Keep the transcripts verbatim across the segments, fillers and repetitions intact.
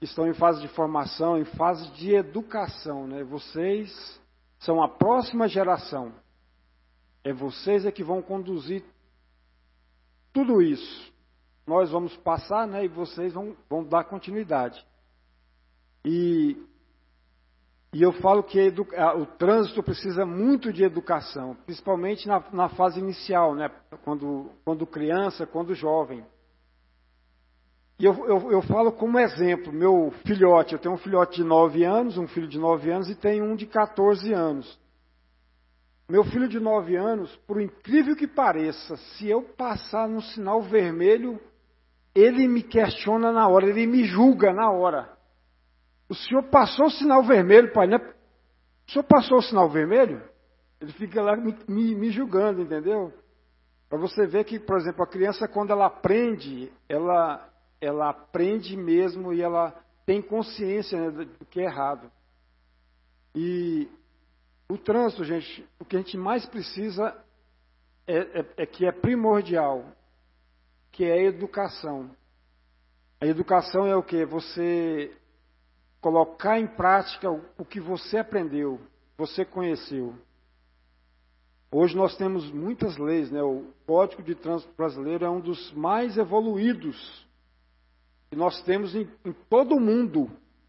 estão em fase de formação, em fase de educação, né? Vocês são a próxima geração. É vocês é que vão conduzir tudo isso. Nós vamos passar, né? E vocês vão, vão dar continuidade. E, e eu falo que educa, o trânsito precisa muito de educação, principalmente na, na fase inicial, né? Quando, quando criança, quando jovem. E eu, eu, eu falo como exemplo, meu filhote, eu tenho um filhote de nove anos, um filho de nove anos e tenho um de quatorze anos. Meu filho de nove anos, por incrível que pareça, se eu passar no sinal vermelho, ele me questiona na hora, ele me julga na hora. O senhor passou o sinal vermelho, pai, né? O senhor passou o sinal vermelho? Ele fica lá me, me, me julgando, entendeu? Para você ver que, por exemplo, a criança, quando ela aprende, ela, ela aprende mesmo e ela tem consciência, né, do que é errado. E o trânsito, gente, o que a gente mais precisa é, é, é que é primordial, que é a educação. A educação é o quê? Você colocar em prática o, o que você aprendeu, você conheceu. Hoje nós temos muitas leis, né? O Código de Trânsito Brasileiro é um dos mais evoluídos que nós temos em, em todo o mundo.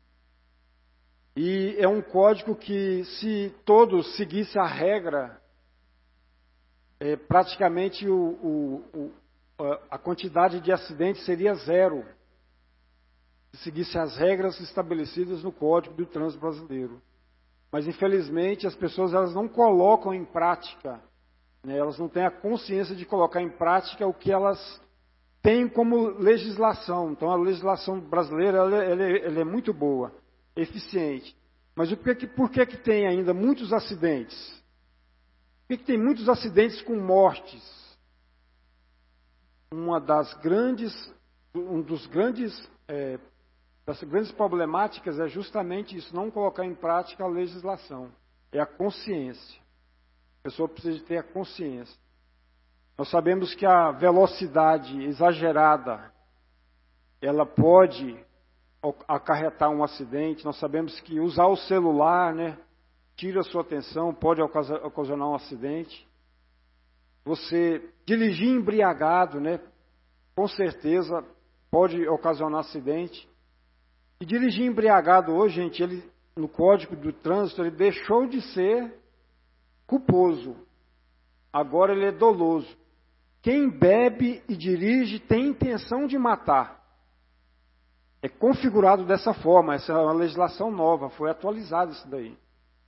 E é um código que, se todos seguissem a regra, é, praticamente o, o, o, a quantidade de acidentes seria zero. Se seguisse as regras estabelecidas no Código do Trânsito Brasileiro. Mas, infelizmente, as pessoas elas não colocam em prática, né? Elas não têm a consciência de colocar em prática o que elas têm como legislação. Então, a legislação brasileira ela, ela, ela é muito boa, eficiente. Mas o porquê, por que, que tem ainda muitos acidentes? Por que, que tem muitos acidentes com mortes? Uma das grandes, um dos grandes... É, das grandes problemáticas é justamente isso, não colocar em prática a legislação. É a consciência. A pessoa precisa ter a consciência. Nós sabemos que a velocidade exagerada, ela pode acarretar um acidente. Nós sabemos que usar o celular, né, tira a sua atenção, pode ocasionar um acidente. Você dirigir embriagado, né, com certeza pode ocasionar acidente. E dirigir embriagado hoje, gente, ele, no Código do Trânsito, ele deixou de ser culposo. Agora ele é doloso. Quem bebe e dirige tem intenção de matar. É configurado dessa forma. Essa é uma legislação nova, foi atualizada isso daí.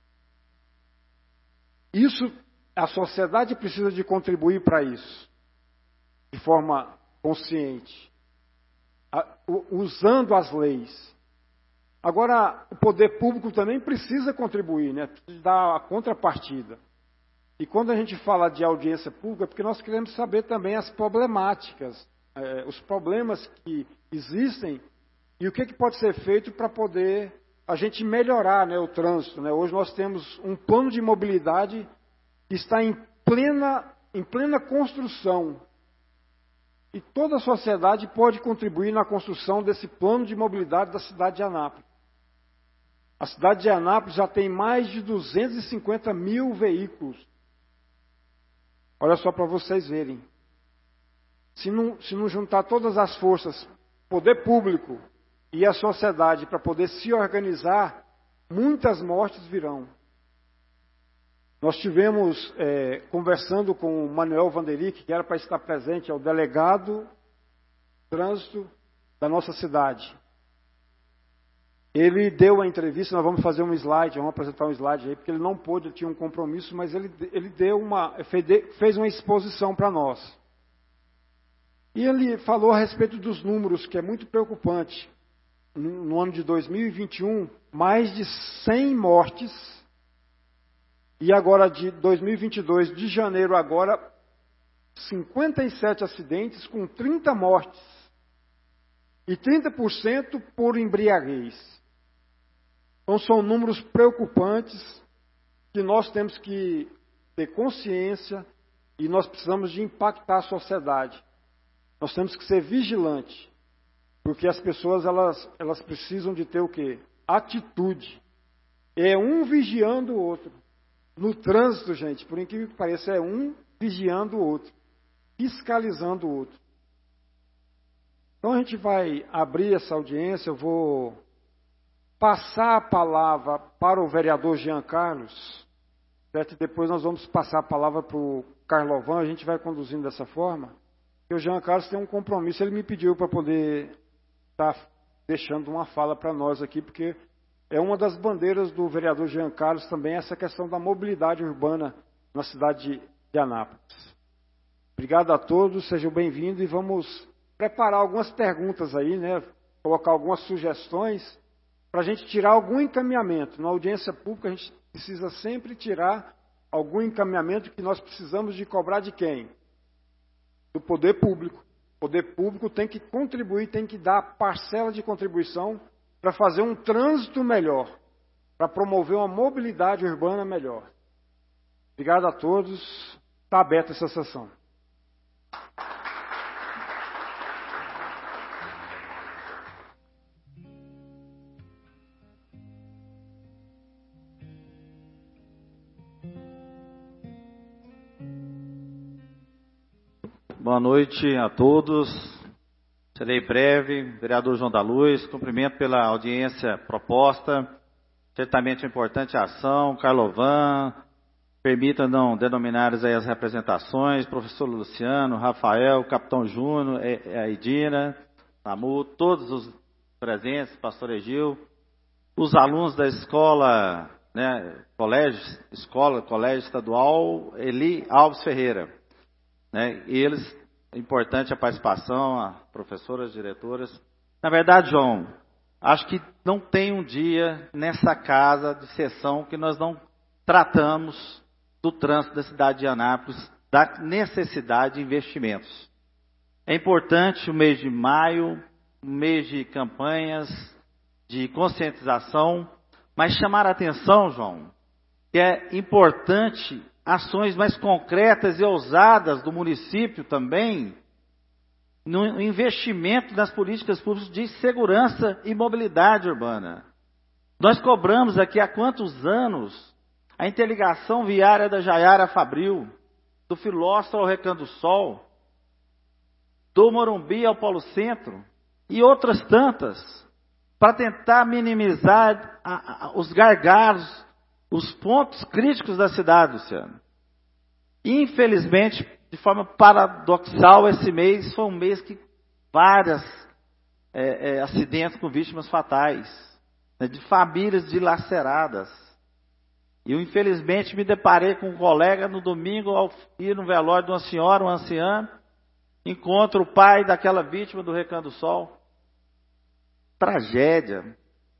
Isso, a sociedade precisa de contribuir para isso, de forma consciente, usando as leis. Agora, o poder público também precisa contribuir, né? Precisa dar a contrapartida. E quando a gente fala de audiência pública, é porque nós queremos saber também as problemáticas, eh, os problemas que existem e o que, que pode ser feito para poder a gente melhorar, né, o trânsito, né? Hoje nós temos um plano de mobilidade que está em plena, em plena construção. E toda a sociedade pode contribuir na construção desse plano de mobilidade da cidade de Anápolis. A cidade de Anápolis já tem mais de duzentos e cinquenta mil veículos. Olha só para vocês verem. Se não, se não juntar todas as forças, poder público e a sociedade para poder se organizar, muitas mortes virão. Nós tivemos, é, conversando com o Manuel Vanderick, que era para estar presente, é o delegado de trânsito da nossa cidade. Ele deu a entrevista, nós vamos fazer um slide, vamos apresentar um slide aí, porque ele não pôde, ele tinha um compromisso, mas ele, ele deu uma, fez uma exposição para nós. E ele falou a respeito dos números, que é muito preocupante. No, no ano de dois mil e vinte e um, mais de cem mortes. E agora, de dois mil e vinte e dois, de janeiro agora, cinquenta e sete acidentes com trinta mortes. E trinta por cento por embriaguez. Então, são números preocupantes que nós temos que ter consciência e nós precisamos de impactar a sociedade. Nós temos que ser vigilantes Porque as pessoas, elas, elas precisam de ter o quê? Atitude. É um vigiando o outro. No trânsito, gente, por incrível que pareça, é um vigiando o outro. Fiscalizando o outro. Então a gente vai abrir essa audiência, eu vou passar a palavra para o vereador Jean Carlos, certo? E depois nós vamos passar a palavra para o Carlovan, a gente vai conduzindo dessa forma. E o Jean Carlos tem um compromisso, ele me pediu para poder estar deixando uma fala para nós aqui, porque é uma das bandeiras do vereador Jean Carlos também, essa questão da mobilidade urbana na cidade de Anápolis. Obrigado a todos, sejam bem-vindos e vamos preparar algumas perguntas aí, né? Colocar algumas sugestões para a gente tirar algum encaminhamento. Na audiência pública a gente precisa sempre tirar algum encaminhamento que nós precisamos de cobrar de quem? Do poder público. O poder público tem que contribuir, tem que dar parcela de contribuição para fazer um trânsito melhor, para promover uma mobilidade urbana melhor. Obrigado a todos. Está aberta essa sessão. Boa noite a todos. Serei breve. Vereador João da Luz, cumprimento pela audiência proposta. Certamente uma importante ação. Carlovan, permita não denominar aí as representações. Professor Luciano, Rafael, Capitão Júnior, a Edina, Samu, todos os presentes, Pastor Egil, os alunos da escola, né, colégio, escola, colégio estadual Eli Alves Ferreira. Né, e eles, é importante a participação, a professoras, diretoras. Na verdade, João, acho que não tem um dia nessa casa de sessão que nós não tratamos do trânsito da cidade de Anápolis, da necessidade de investimentos. É importante o mês de maio, um mês de campanhas, de conscientização, mas chamar a atenção, João, que é importante ações mais concretas e ousadas do município também, no investimento nas políticas públicas de segurança e mobilidade urbana. Nós cobramos aqui há quantos anos a interligação viária da Jaiara a Fabril, do Filósofo ao Recanto do Sol, do Morumbi ao Polo Centro e outras tantas, para tentar minimizar a, a, os gargalos, os pontos críticos da cidade, Luciano. Infelizmente, de forma paradoxal, esse mês foi um mês que vários é, é, acidentes com vítimas fatais, né, de famílias dilaceradas. E eu, infelizmente, me deparei com um colega no domingo, ao ir no velório de uma senhora, uma anciã, encontro o pai daquela vítima do Recanto do Sol. Tragédia,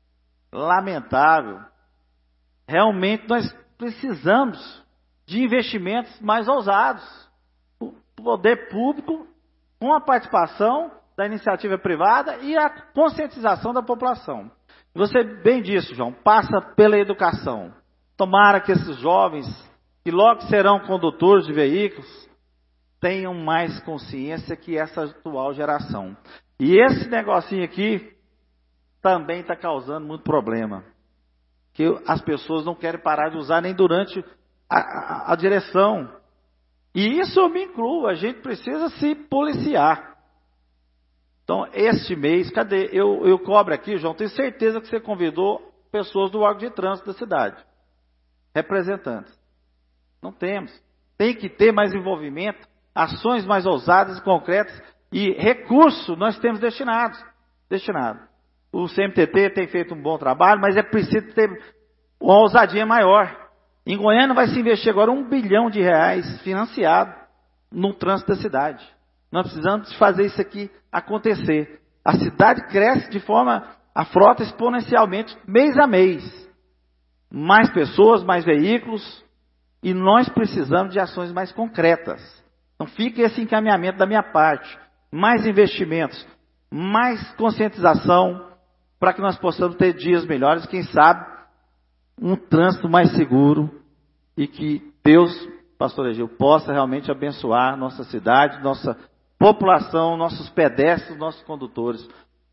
lamentável. Realmente nós precisamos de investimentos mais ousados. O poder público, com a participação da iniciativa privada e a conscientização da população. Você bem disse, João, passa pela educação. Tomara que esses jovens, que logo serão condutores de veículos, tenham mais consciência que essa atual geração. E esse negocinho aqui também está causando muito problema. Que as pessoas não querem parar de usar nem durante a, a, a direção. E isso eu me incluo, a gente precisa se policiar. Então, este mês, cadê? Eu, eu cobro aqui, João, tenho certeza que você convidou pessoas do órgão de trânsito da cidade. Representantes. Não temos. Tem que ter mais envolvimento, ações mais ousadas e concretas, e recursos nós temos destinados. Destinado. O C M T T tem feito um bom trabalho, mas é preciso ter uma ousadia maior. Em Goiânia vai se investir agora um bilhão de reais financiado no trânsito da cidade. Nós precisamos fazer isso aqui acontecer. A cidade cresce de forma, a frota exponencialmente, mês a mês. Mais pessoas, mais veículos, e nós precisamos de ações mais concretas. Então fica esse encaminhamento da minha parte. Mais investimentos, mais conscientização, para que nós possamos ter dias melhores, quem sabe, um trânsito mais seguro, e que Deus, pastor Egil, possa realmente abençoar nossa cidade, nossa população, nossos pedestres, nossos condutores,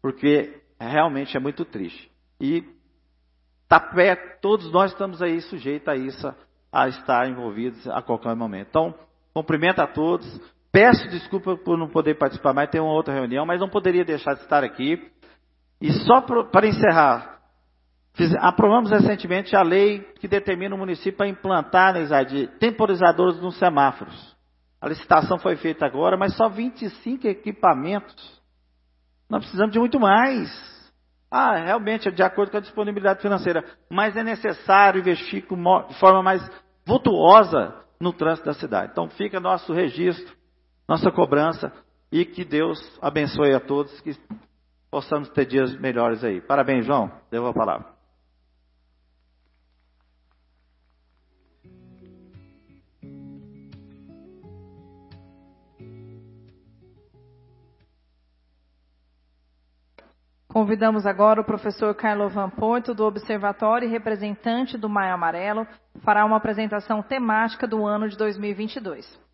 porque realmente é muito triste. E tá perto, todos nós estamos aí sujeitos a isso, a estar envolvidos a qualquer momento. Então, cumprimento a todos. Peço desculpa por não poder participar mais, tem uma outra reunião, mas não poderia deixar de estar aqui. E só para encerrar, fiz, aprovamos recentemente a lei que determina o município a implantar, né, Isaide, temporizadores nos semáforos. A licitação foi feita agora, mas só vinte e cinco equipamentos. Nós precisamos de muito mais. Ah, realmente, é de acordo com a disponibilidade financeira, mas é necessário investir com, de forma mais vultuosa no trânsito da cidade. Então fica nosso registro, nossa cobrança, e que Deus abençoe a todos, que possamos ter dias melhores aí. Parabéns, João. Devo a palavra. Convidamos agora o professor Carlovan Porto, do Observatório e representante do Maio Amarelo, fará uma apresentação temática do ano de dois mil e vinte e dois.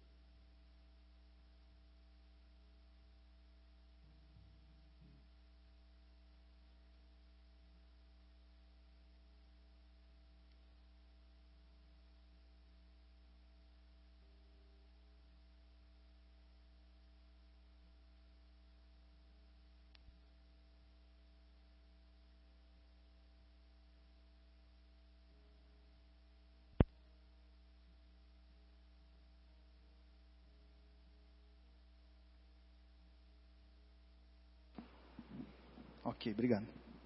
Ok, obrigado.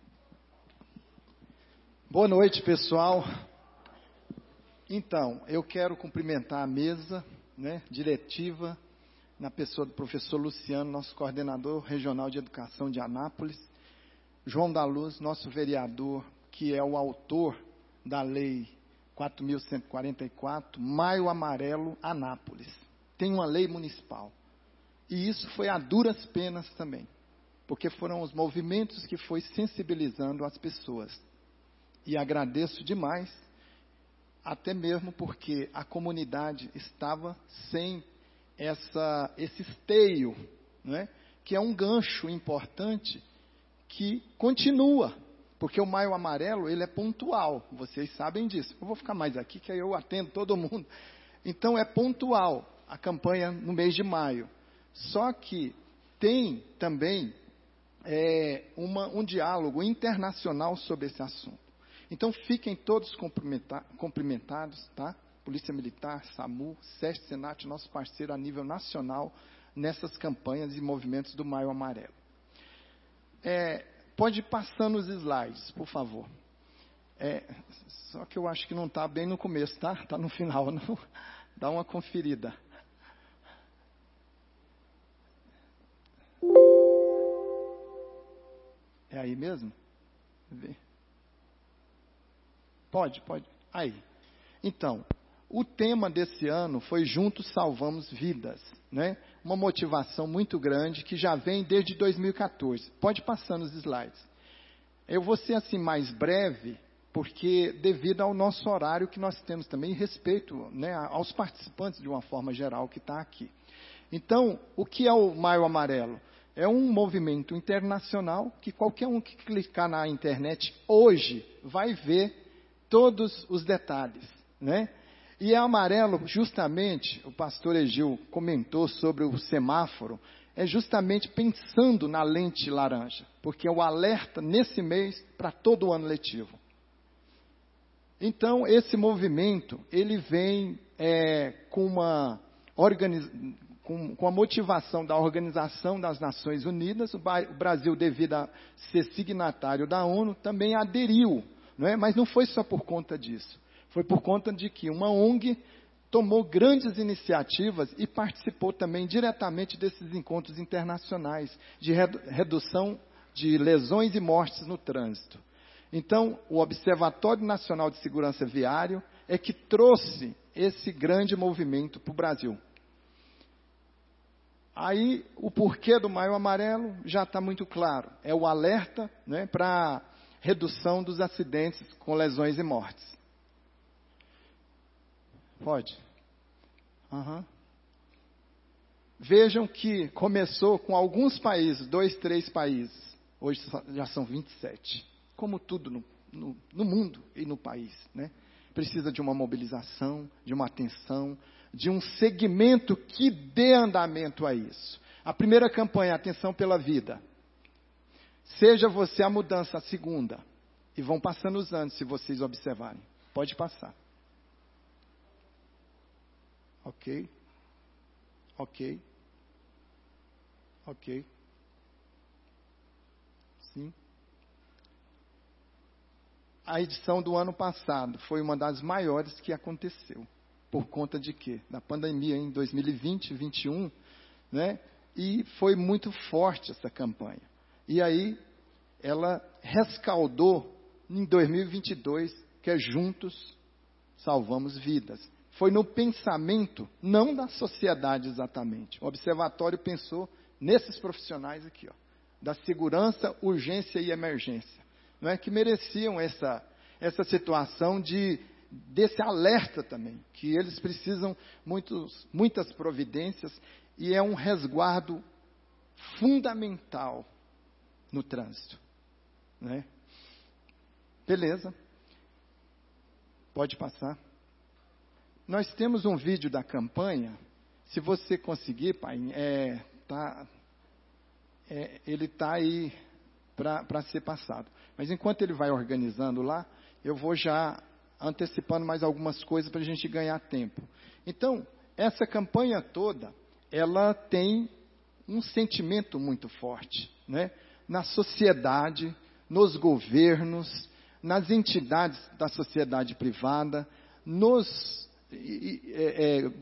Boa noite, pessoal. Então, eu quero cumprimentar a mesa, né, diretiva, na pessoa do professor Luciano, nosso coordenador regional de educação de Anápolis, João da Luz, nosso vereador, que é o autor da lei quatro mil cento e quarenta e quatro, Maio Amarelo, Anápolis. Tem uma lei municipal. E isso foi a duras penas também, porque foram os movimentos que foi sensibilizando as pessoas. E agradeço demais, até mesmo porque a comunidade estava sem essa, esse esteio, né, que é um gancho importante que continua, porque o Maio Amarelo ele é pontual, vocês sabem disso. Eu vou ficar mais aqui, que aí eu atendo todo mundo. Então é pontual a campanha no mês de maio. Só que tem também é, uma, um diálogo internacional sobre esse assunto. Então fiquem todos cumprimenta, cumprimentados, tá? Polícia Militar, SAMU, SESC, Senat, nosso parceiro a nível nacional nessas campanhas e movimentos do Maio Amarelo. É, pode ir passando os slides, por favor. É, só que eu acho que não está bem no começo, tá? Está no final, não. Dá uma conferida. É aí mesmo? Vê. Pode, pode. Aí. Então, o tema desse ano foi Juntos Salvamos Vidas, né? Uma motivação muito grande que já vem desde dois mil e quatorze. Pode passar nos slides. Eu vou ser assim mais breve, porque devido ao nosso horário que nós temos também, respeito, né, aos participantes de uma forma geral que está aqui. Então, o que é o Maio Amarelo? É um movimento internacional que qualquer um que clicar na internet hoje vai ver todos os detalhes, né? E é amarelo, justamente, o pastor Egil comentou sobre o semáforo, é justamente pensando na lente laranja, porque é o alerta nesse mês para todo o ano letivo. Então, esse movimento, ele vem é, com, uma organiz... com, com a motivação da Organização das Nações Unidas. O Brasil, devido a ser signatário da ONU, também aderiu, não é? Mas não foi só por conta disso. Foi por conta de que uma O N G tomou grandes iniciativas e participou também diretamente desses encontros internacionais de redução de lesões e mortes no trânsito. Então, o Observatório Nacional de Segurança Viária é que trouxe esse grande movimento para o Brasil. Aí, o porquê do Maio Amarelo já está muito claro. É o alerta, né, para redução dos acidentes com lesões e mortes. Pode. Uhum. Vejam que começou com alguns países, dois, três países. hoje já são vinte e sete. Como tudo no, no, no mundo e no país, né? Precisa de uma mobilização, de uma atenção, de um segmento que dê andamento a isso. A primeira campanha, Atenção pela Vida. Seja você a mudança, a segunda. E vão passando os anos, se vocês observarem. Pode passar. Ok. Ok. Ok. Sim. A edição do ano passado foi uma das maiores que aconteceu. Por conta de quê? Da pandemia em dois mil e vinte, vinte e um, né? E foi muito forte essa campanha. E aí, ela rescaldou em dois mil e vinte e dois, que é Juntos Salvamos Vidas. Foi no pensamento, não da sociedade exatamente. O observatório pensou nesses profissionais aqui, ó, da segurança, urgência e emergência, não é, que mereciam essa, essa situação de, desse alerta também, que eles precisam muitos, muitas providências e é um resguardo fundamental no trânsito, né? Beleza. Pode passar. Nós temos um vídeo da campanha, se você conseguir, pai, é, tá, é, ele está aí para ser passado. Mas enquanto ele vai organizando lá, eu vou já antecipando mais algumas coisas para a gente ganhar tempo. Então, essa campanha toda, ela tem um sentimento muito forte, né? Na sociedade, nos governos, nas entidades da sociedade privada, nos, é, é,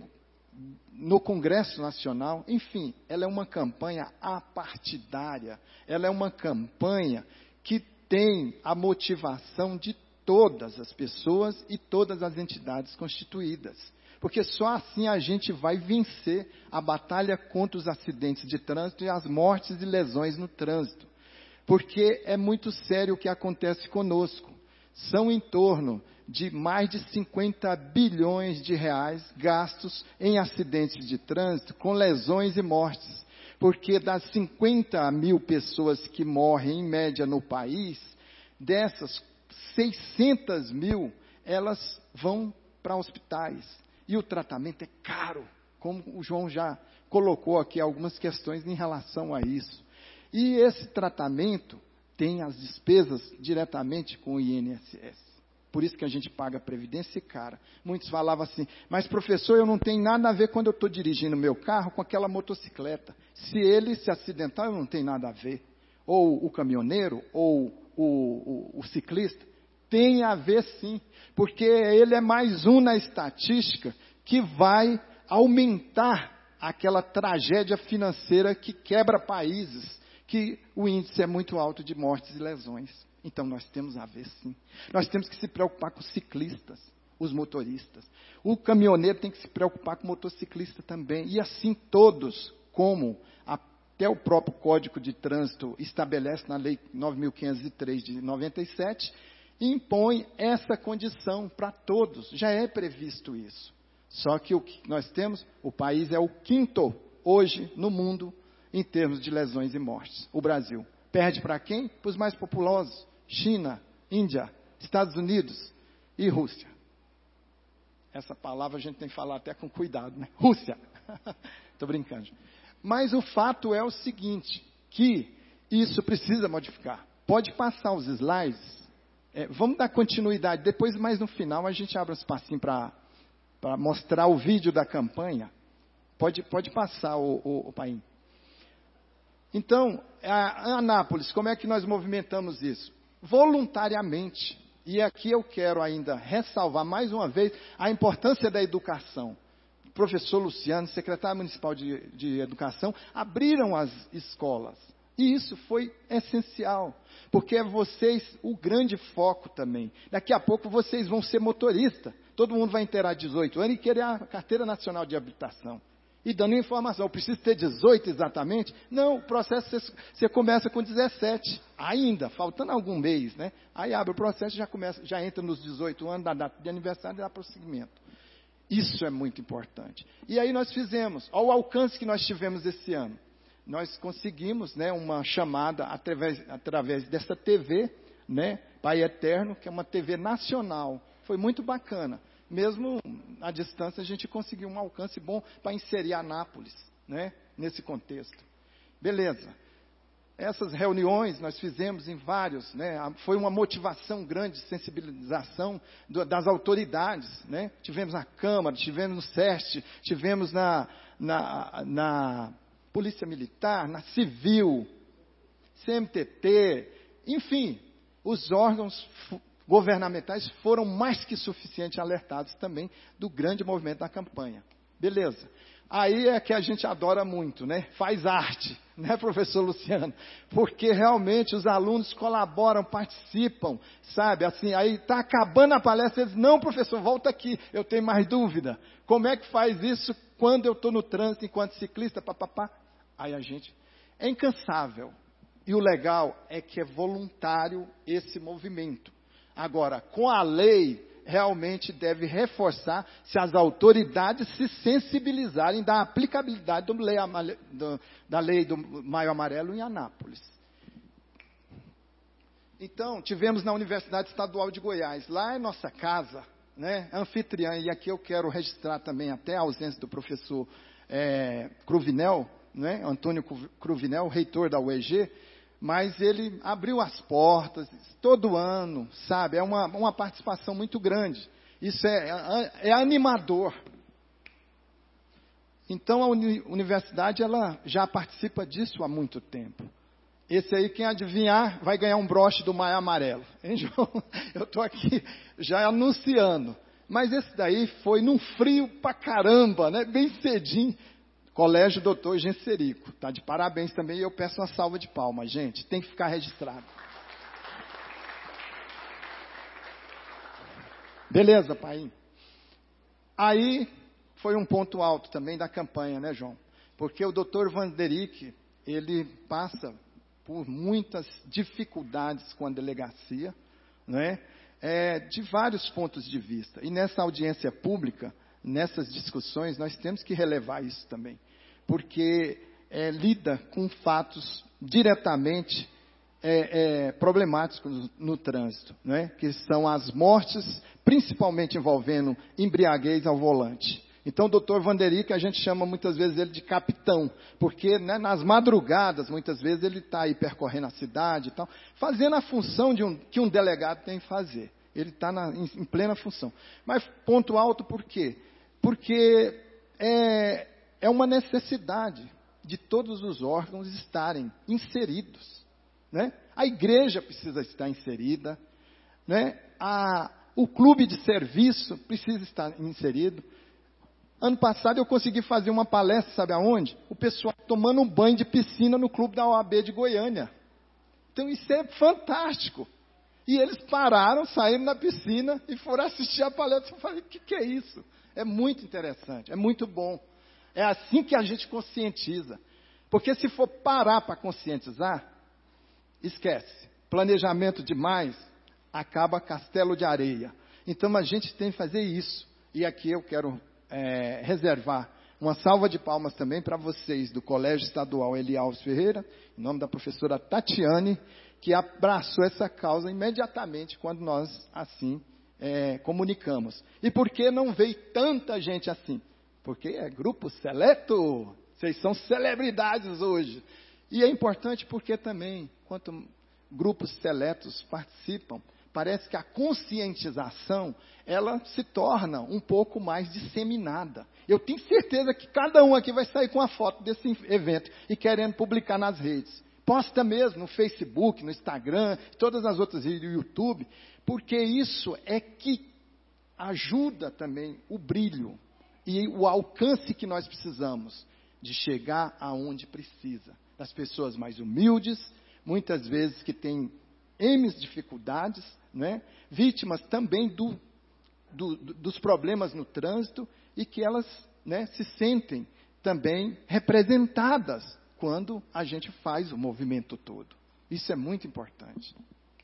no Congresso Nacional, enfim, ela é uma campanha apartidária, ela é uma campanha que tem a motivação de todas as pessoas e todas as entidades constituídas. Porque só assim a gente vai vencer a batalha contra os acidentes de trânsito e as mortes e lesões no trânsito. Porque é muito sério o que acontece conosco. São em torno de mais de cinquenta bilhões de reais gastos em acidentes de trânsito, com lesões e mortes. Porque das cinquenta mil pessoas que morrem em média no país, dessas seiscentas mil, elas vão para hospitais. E o tratamento é caro, como o João já colocou aqui algumas questões em relação a isso. E esse tratamento tem as despesas diretamente com o I N S S. Por isso que a gente paga a previdência cara. Muitos falavam assim, mas professor, eu não tenho nada a ver quando eu estou dirigindo meu carro com aquela motocicleta. Se ele se acidentar, eu não tenho nada a ver. Ou o caminhoneiro, ou o, o, o ciclista. Tem a ver sim, porque ele é mais um na estatística que vai aumentar aquela tragédia financeira que quebra países, que o índice é muito alto de mortes e lesões. Então nós temos a ver sim. Nós temos que se preocupar com os ciclistas, os motoristas. O caminhoneiro tem que se preocupar com o motociclista também. E assim todos, como até o próprio Código de Trânsito estabelece na Lei nove mil quinhentos e três de noventa e sete, impõe essa condição para todos. Já é previsto isso. Só que o que nós temos, o país é o quinto hoje no mundo em termos de lesões e mortes. O Brasil perde para quem? Para os mais populosos. China, Índia, Estados Unidos e Rússia. Essa palavra a gente tem que falar até com cuidado, né? Rússia. Estou brincando. Mas o fato é o seguinte, que isso precisa modificar. Pode passar os slides. É, vamos dar continuidade. Depois, mais no final, a gente abre um espacinho para para mostrar o vídeo da campanha. Pode, pode passar, o, o, o Paim. Então, a Anápolis, como é que nós movimentamos isso? Voluntariamente. E aqui eu quero ainda ressalvar mais uma vez a importância da educação. O professor Luciano, secretário municipal de, de educação, abriram as escolas. E isso foi essencial, porque é vocês o grande foco também. Daqui a pouco vocês vão ser motorista. Todo mundo vai inteirar dezoito anos e querer a carteira nacional de habilitação. E dando informação, eu preciso ter dezoito exatamente? Não, o processo você, você começa com dezessete, ainda, faltando algum mês, né? Aí abre o processo e já, começa, já entra nos dezoito anos, da data de aniversário e dá prosseguimento. Isso é muito importante. E aí nós fizemos, ao alcance que nós tivemos esse ano. nós conseguimos, né, uma chamada através, através dessa T V, né, Pai Eterno, que é uma T V nacional. Foi muito bacana. Mesmo à distância, a gente conseguiu um alcance bom para inserir Anápolis, né, nesse contexto. Beleza. Essas reuniões nós fizemos em vários, né, foi uma motivação grande de sensibilização do, das autoridades, né? Tivemos na Câmara, tivemos no SEST, tivemos na, na, na Polícia Militar, na Civil, C M T T, enfim, os órgãos governamentais foram mais que suficiente alertados também do grande movimento da campanha. Beleza. Aí é que a gente adora muito, né? Faz arte, né, professor Luciano? Porque realmente os alunos colaboram, participam, sabe? Assim, aí está acabando a palestra, eles, não, professor, volta aqui, eu tenho mais dúvida. Como é que faz isso quando eu estou no trânsito, enquanto ciclista, papapá? Aí a gente, é incansável. E o legal é que é voluntário esse movimento. Agora, com a lei, realmente deve reforçar se as autoridades se sensibilizarem da aplicabilidade do lei, do, da lei do Maio Amarelo em Anápolis. Então, tivemos na Universidade Estadual de Goiás, lá é nossa casa, né, anfitriã, e aqui eu quero registrar também até a ausência do professor é, Cruvinel, né, Antônio Cruvinel, reitor da U E G, mas ele abriu as portas todo ano, sabe? É uma, uma participação muito grande. Isso é, é, é animador. Então, a uni, universidade ela já participa disso há muito tempo. Esse aí, quem adivinhar, vai ganhar um broche do Maio Amarelo. Hein, João? Eu estou aqui já anunciando. Mas esse daí foi num frio pra caramba, né? Bem cedinho. Colégio doutor Genserico, tá de parabéns também, e eu peço uma salva de palmas, gente, tem que ficar registrado. Beleza, pai? Aí, foi um ponto alto também da campanha, né, João? Porque o doutor Vanderick, ele passa por muitas dificuldades com a delegacia, né? É, de vários pontos de vista, e nessa audiência pública, nessas discussões, nós temos que relevar isso também, porque é, lida com fatos diretamente é, é, problemáticos no, no trânsito, né? Que são as mortes, principalmente envolvendo embriaguez ao volante. Então, o doutor Vanderick, a gente chama muitas vezes ele de capitão, porque, né, nas madrugadas, muitas vezes, ele está aí percorrendo a cidade e tal, fazendo a função de um, que um delegado tem que fazer. Ele está em, em plena função. Mas ponto alto por quê? Porque é, é uma necessidade de todos os órgãos estarem inseridos, né? A igreja precisa estar inserida, né? A, o clube de serviço precisa estar inserido. Ano passado eu consegui fazer uma palestra, sabe aonde? O pessoal tomando um banho de piscina no clube da O A B de Goiânia. Então isso é fantástico. E eles pararam, saíram na piscina e foram assistir a palestra. Eu falei, o que, que é isso? É muito interessante, é muito bom. É assim que a gente conscientiza. Porque se for parar para conscientizar, esquece. Planejamento demais, acaba castelo de areia. Então a gente tem que fazer isso. E aqui eu quero é, reservar uma salva de palmas também para vocês do Colégio Estadual Eli Alves Ferreira, em nome da professora Tatiane, que abraçou essa causa imediatamente quando nós assim É, comunicamos. E por que não veio tanta gente assim? Porque é grupo seleto. Vocês são celebridades hoje. E é importante porque também, quanto grupos seletos participam, parece que a conscientização, ela se torna um pouco mais disseminada. Eu tenho certeza que cada um aqui vai sair com a foto desse evento e querendo publicar nas redes. Posta mesmo no Facebook, no Instagram, todas as outras redes, no YouTube, porque isso é que ajuda também o brilho e o alcance que nós precisamos de chegar aonde precisa. Das pessoas mais humildes, muitas vezes que têm N dificuldades, né? Vítimas também do, do, dos problemas no trânsito e que elas, né, se sentem também representadas quando a gente faz o movimento todo. Isso é muito importante.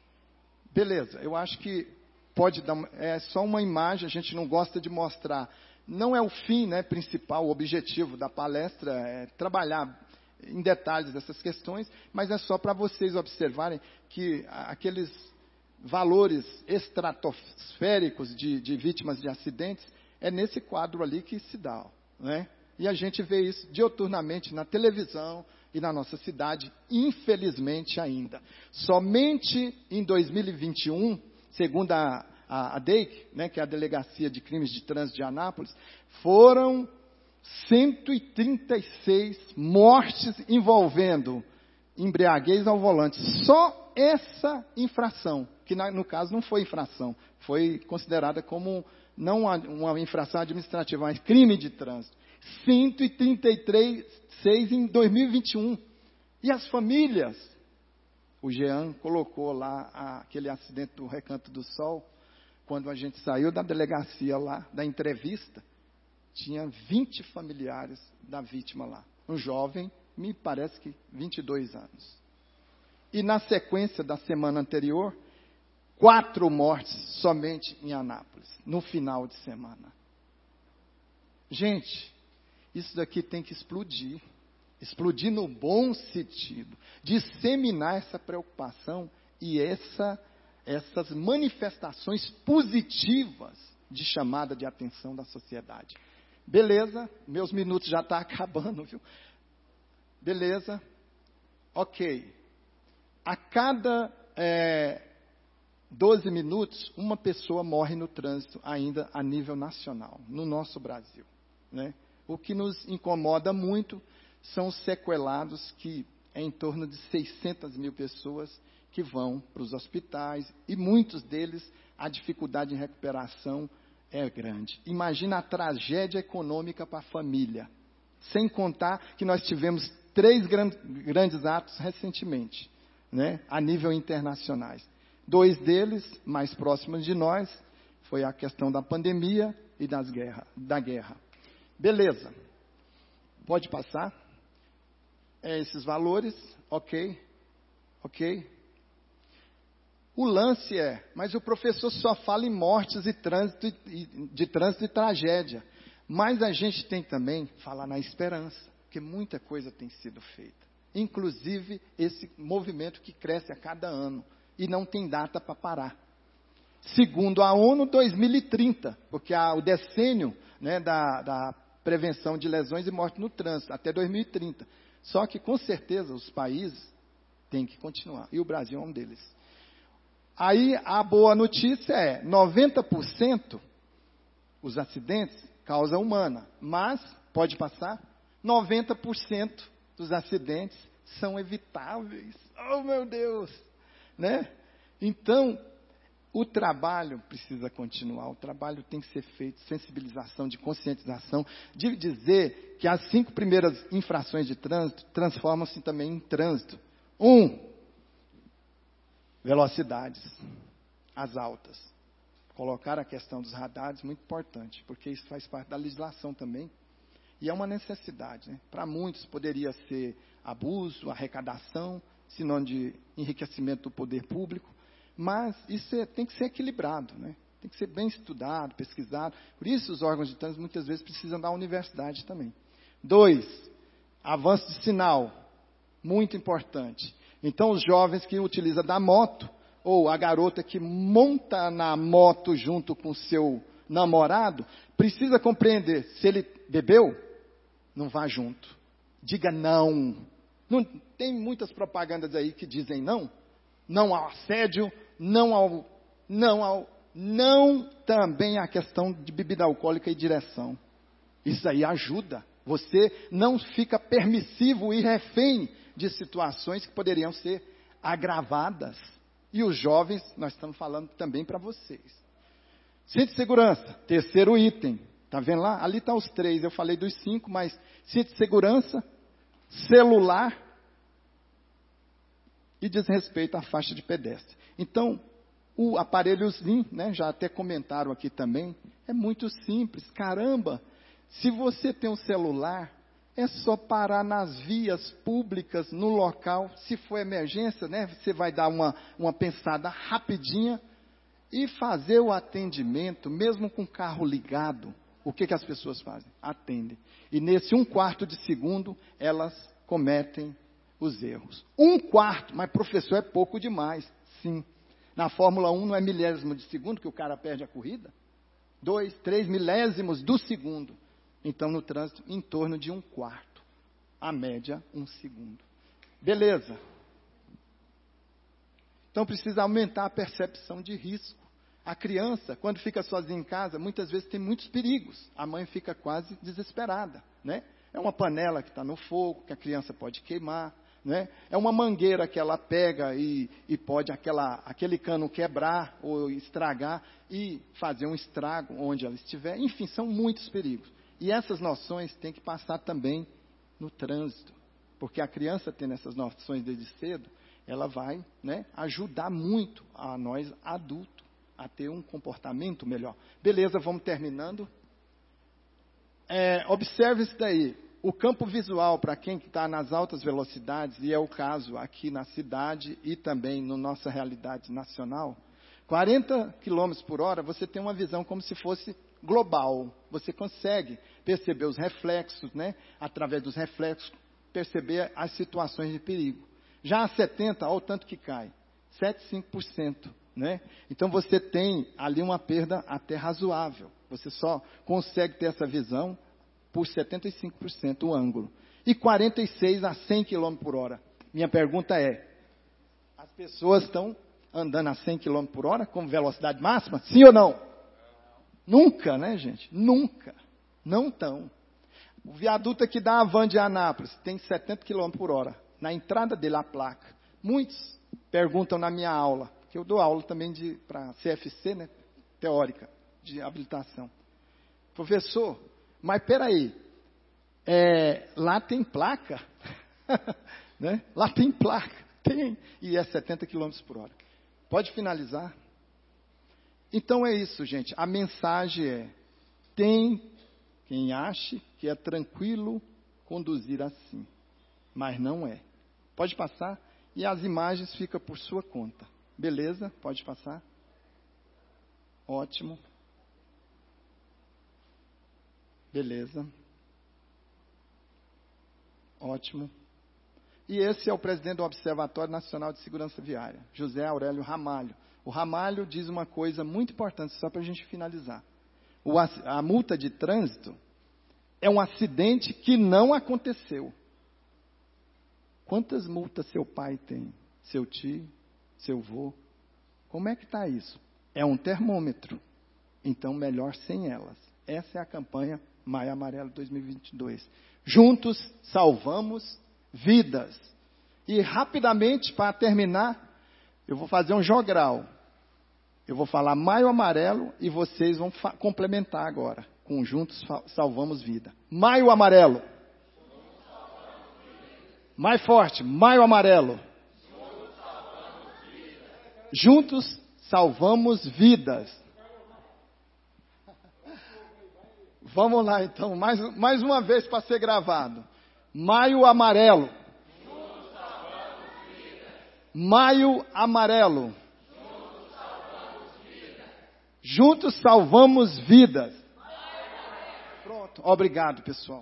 Beleza, eu acho que pode dar, é só uma imagem, a gente não gosta de mostrar. Não é o fim, né, principal, o objetivo da palestra é trabalhar em detalhes dessas questões, mas é só para vocês observarem que aqueles valores estratosféricos de, de vítimas de acidentes, é nesse quadro ali que se dá, né? E a gente vê isso diuturnamente na televisão e na nossa cidade, infelizmente ainda. Somente em dois mil e vinte e um, segundo a, a, a D E I C, né, que é a Delegacia de Crimes de Trânsito de Anápolis, foram cento e trinta e seis mortes envolvendo embriaguez ao volante. Só essa infração, que na, no caso não foi infração, foi considerada como não uma, uma infração administrativa, mas crime de trânsito. cento e trinta e seis em dois mil e vinte e um. E as famílias? O Jean colocou lá a, aquele acidente do Recanto do Sol, quando a gente saiu da delegacia lá, da entrevista, tinha vinte familiares da vítima lá. Um jovem, me parece que vinte e dois anos. E na sequência da semana anterior, quatro mortes somente em Anápolis, no final de semana. Gente, isso daqui tem que explodir. Explodir no bom sentido. Disseminar essa preocupação e essa, essas manifestações positivas de chamada de atenção da sociedade. Beleza, meus minutos já estão acabando, viu? Beleza, ok. A cada é, doze minutos, uma pessoa morre no trânsito, ainda a nível nacional, no nosso Brasil, né? O que nos incomoda muito são os sequelados, que é em torno de seiscentas mil pessoas que vão para os hospitais, e muitos deles, a dificuldade em recuperação é grande. Imagina a tragédia econômica para a família, sem contar que nós tivemos três gran- grandes atos recentemente, né, a nível internacionais. Dois deles, mais próximos de nós, foi a questão da pandemia e das guerra, da guerra. Beleza. Pode passar. É, esses valores, ok. Ok. O lance é, mas o professor só fala em mortes e trânsito, e, de trânsito e tragédia. Mas a gente tem também falar na esperança, porque muita coisa tem sido feita. Inclusive esse movimento que cresce a cada ano e não tem data para parar. Segundo a ONU, dois mil e trinta, porque há o decênio, né, da, da prevenção de lesões e mortes no trânsito, até dois mil e trinta. Só que, com certeza, os países têm que continuar, e o Brasil é um deles. Aí, a boa notícia é, noventa por cento os acidentes, causa humana, mas, pode passar, noventa por cento dos acidentes são evitáveis. Oh, meu Deus! Né? Então, o trabalho precisa continuar, o trabalho tem que ser feito, sensibilização, de conscientização, de dizer que as cinco primeiras infrações de trânsito transformam-se também em trânsito. Um, velocidades, as altas. Colocar a questão dos radares, muito importante, porque isso faz parte da legislação também, e é uma necessidade, né? Para muitos poderia ser abuso, arrecadação, sinônimo de enriquecimento do poder público, mas isso é, tem que ser equilibrado, né? Tem que ser bem estudado, pesquisado. Por isso os órgãos de trânsito muitas vezes precisam da universidade também. Dois, avanço de sinal, muito importante. Então os jovens que utilizam da moto, ou a garota que monta na moto junto com o seu namorado, precisa compreender, se ele bebeu, não vá junto. Diga não. Não tem muitas propagandas aí que dizem não. Não ao assédio, não ao, não ao, não também à questão de bebida alcoólica e direção. Isso aí ajuda. Você não fica permissivo e refém de situações que poderiam ser agravadas. E os jovens, nós estamos falando também para vocês. Cinto de segurança, terceiro item. Está vendo lá? Ali estão os três, eu falei dos cinco, mas cinto de segurança, celular e diz respeito à faixa de pedestre. Então, o aparelhozinho, né, já até comentaram aqui também, é muito simples. Caramba, se você tem um celular, é só parar nas vias públicas, no local, se for emergência, né, você vai dar uma, uma pensada rapidinha e fazer o atendimento, mesmo com o carro ligado. O que, que as pessoas fazem? Atendem. E nesse um quarto de segundo, elas cometem os erros. Um quarto, mas professor, é pouco demais. Sim. Na Fórmula um não é milésimo de segundo que o cara perde a corrida? Dois, três milésimos do segundo. Então, no trânsito, em torno de um quarto. A média, um segundo. Beleza. Então, precisa aumentar a percepção de risco. A criança, quando fica sozinha em casa, muitas vezes tem muitos perigos. A mãe fica quase desesperada, né? É uma panela que está no fogo, que a criança pode queimar, né? É uma mangueira que ela pega e, e pode aquela, aquele cano quebrar ou estragar e fazer um estrago onde ela estiver. Enfim, são muitos perigos. E essas noções têm que passar também no trânsito. Porque a criança tendo essas noções desde cedo, ela vai, né, ajudar muito a nós adultos a ter um comportamento melhor. Beleza, vamos terminando. É, observe isso daí. O campo visual, para quem está nas altas velocidades, e é o caso aqui na cidade e também na nossa realidade nacional, quarenta quilômetros por hora, você tem uma visão como se fosse global. Você consegue perceber os reflexos, né? Através dos reflexos, perceber as situações de perigo. Já a setenta, olha o tanto que cai, sete vírgula cinco por cento. Né? Então você tem ali uma perda até razoável. Você só consegue ter essa visão por setenta e cinco por cento o ângulo. E quarenta e seis a cem quilômetros por hora. Minha pergunta é, as pessoas estão andando a cem quilômetros por hora com velocidade máxima? Sim ou não? Nunca, né, gente? Nunca. Não estão. O viaduto aqui da Havan de Anápolis tem setenta quilômetros por hora. Na entrada dele a placa. Muitos perguntam na minha aula, que eu dou aula também para C F C, né, teórica, de habilitação. Professor, mas peraí, é, lá tem placa? Né? Lá tem placa, tem, e é setenta quilômetros por hora. Pode finalizar? Então é isso, gente. A mensagem é, tem quem ache que é tranquilo conduzir assim, mas não é. Pode passar, e as imagens ficam por sua conta. Beleza, pode passar. Ótimo. Beleza. Ótimo. E esse é o presidente do Observatório Nacional de Segurança Viária, José Aurélio Ramalho. O Ramalho diz uma coisa muito importante, só para a gente finalizar. O, a multa de trânsito é um acidente que não aconteceu. Quantas multas seu pai tem? Seu tio? Seu avô? Como é que está isso? É um termômetro. Então, melhor sem elas. Essa é a campanha Maio Amarelo dois mil e vinte e dois. Juntos, salvamos vidas. E, rapidamente, para terminar, eu vou fazer um jogral. Eu vou falar Maio Amarelo e vocês vão complementar agora. Com Juntos, salvamos vida. Maio Amarelo. Mais forte. Maio Amarelo. Juntos salvamos vidas. Vamos lá então, mais, mais uma vez para ser gravado. Maio Amarelo. Juntos salvamos vidas. Maio Amarelo. Juntos salvamos vidas. Juntos salvamos vidas. Pronto, obrigado, pessoal.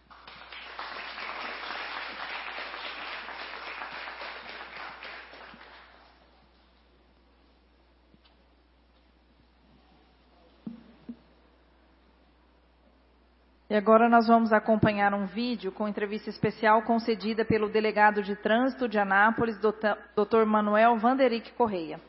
E agora nós vamos acompanhar um vídeo com entrevista especial concedida pelo delegado de trânsito de Anápolis, doutor Manuel Vanderick Correia.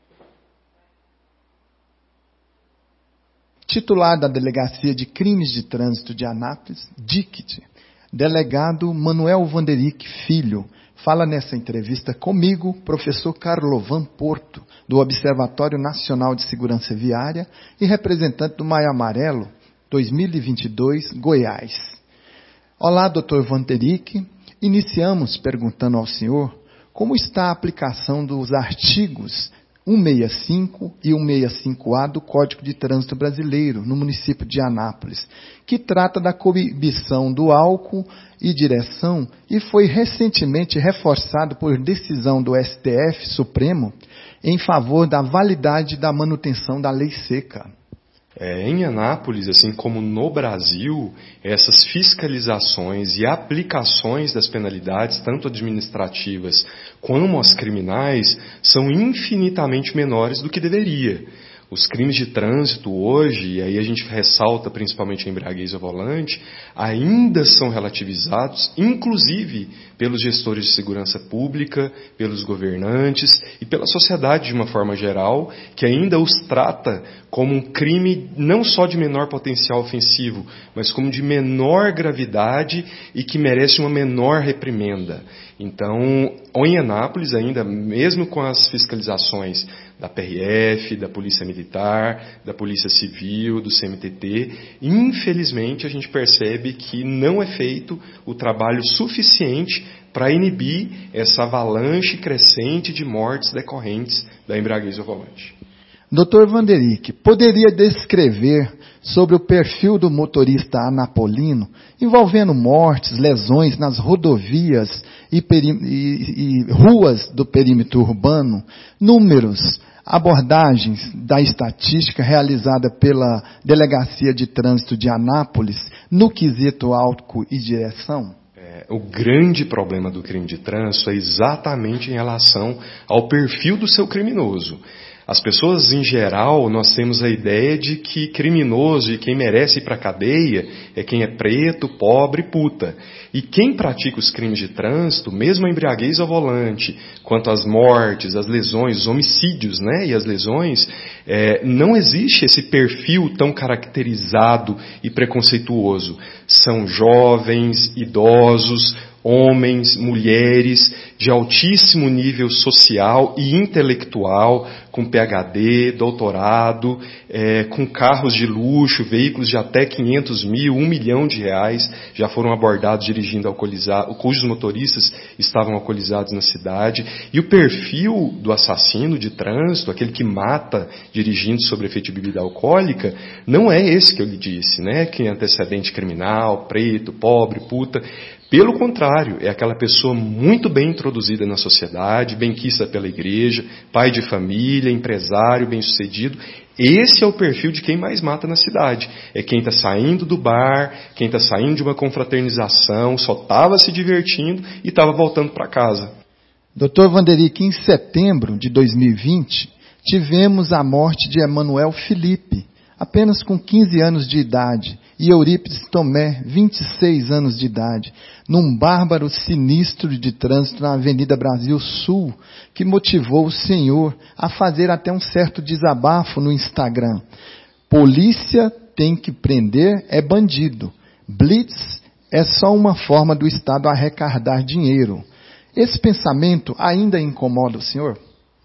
Titular da Delegacia de Crimes de Trânsito de Anápolis, D I C T, delegado Manuel Vanderick Filho, fala nessa entrevista comigo, professor Carlovan Porto, do Observatório Nacional de Segurança Viária e representante do Maio Amarelo dois mil e vinte e dois, Goiás. Olá, doutor Vanderick. Iniciamos perguntando ao senhor como está a aplicação dos artigos cento e sessenta e cinco e cento e sessenta e cinco A do Código de Trânsito Brasileiro, no município de Anápolis, que trata da coibição do álcool e direção e foi recentemente reforçado por decisão do S T F Supremo em favor da validade da manutenção da lei seca. É, em Anápolis, assim como no Brasil, essas fiscalizações e aplicações das penalidades, tanto administrativas como as criminais, são infinitamente menores do que deveria. Os crimes de trânsito hoje, e aí a gente ressalta principalmente a embriaguez ao volante, ainda são relativizados, inclusive pelos gestores de segurança pública, pelos governantes e pela sociedade de uma forma geral, que ainda os trata como um crime não só de menor potencial ofensivo, mas como de menor gravidade e que merece uma menor reprimenda. Então, em Anápolis ainda, mesmo com as fiscalizações da P R F, da Polícia Militar, da Polícia Civil, do C M T T, infelizmente a gente percebe que não é feito o trabalho suficiente para inibir essa avalanche crescente de mortes decorrentes da embriaguez ao volante. doutor Vanderick, poderia descrever sobre o perfil do motorista anapolino, envolvendo mortes, lesões nas rodovias e, peri- e, e ruas do perímetro urbano, números, abordagens da estatística realizada pela Delegacia de Trânsito de Anápolis no quesito álcool e direção? É, o grande problema do crime de trânsito é exatamente em relação ao perfil do seu criminoso. As pessoas, em geral, nós temos a ideia de que criminoso e quem merece ir para a cadeia é quem é preto, pobre e puta. E quem pratica os crimes de trânsito, mesmo a embriaguez ao volante, quanto às mortes, as lesões, os homicídios, né, e as lesões, é, não existe esse perfil tão caracterizado e preconceituoso. São jovens, idosos, homens, mulheres de altíssimo nível social e intelectual, com P H D, doutorado, é, com carros de luxo, veículos de até quinhentos mil, um milhão de reais, já foram abordados dirigindo alcoolizados, cujos motoristas estavam alcoolizados na cidade. E o perfil do assassino de trânsito, aquele que mata dirigindo sob efeito de bebida alcoólica, não é esse que eu lhe disse, né? Que é antecedente criminal, preto, pobre, puta. Pelo contrário, é aquela pessoa muito bem introduzida na sociedade, benquista pela igreja, pai de família, empresário, bem-sucedido. Esse é o perfil de quem mais mata na cidade. É quem está saindo do bar, quem está saindo de uma confraternização, só estava se divertindo e estava voltando para casa. doutor Vanderick, em setembro de dois mil e vinte, tivemos a morte de Emanuel Felipe, apenas com quinze anos de idade, e Eurípides Tomé, vinte e seis anos de idade, num bárbaro sinistro de trânsito na Avenida Brasil Sul, que motivou o senhor a fazer até um certo desabafo no Instagram. Polícia tem que prender é bandido. Blitz é só uma forma do Estado arrecadar dinheiro. Esse pensamento ainda incomoda o senhor?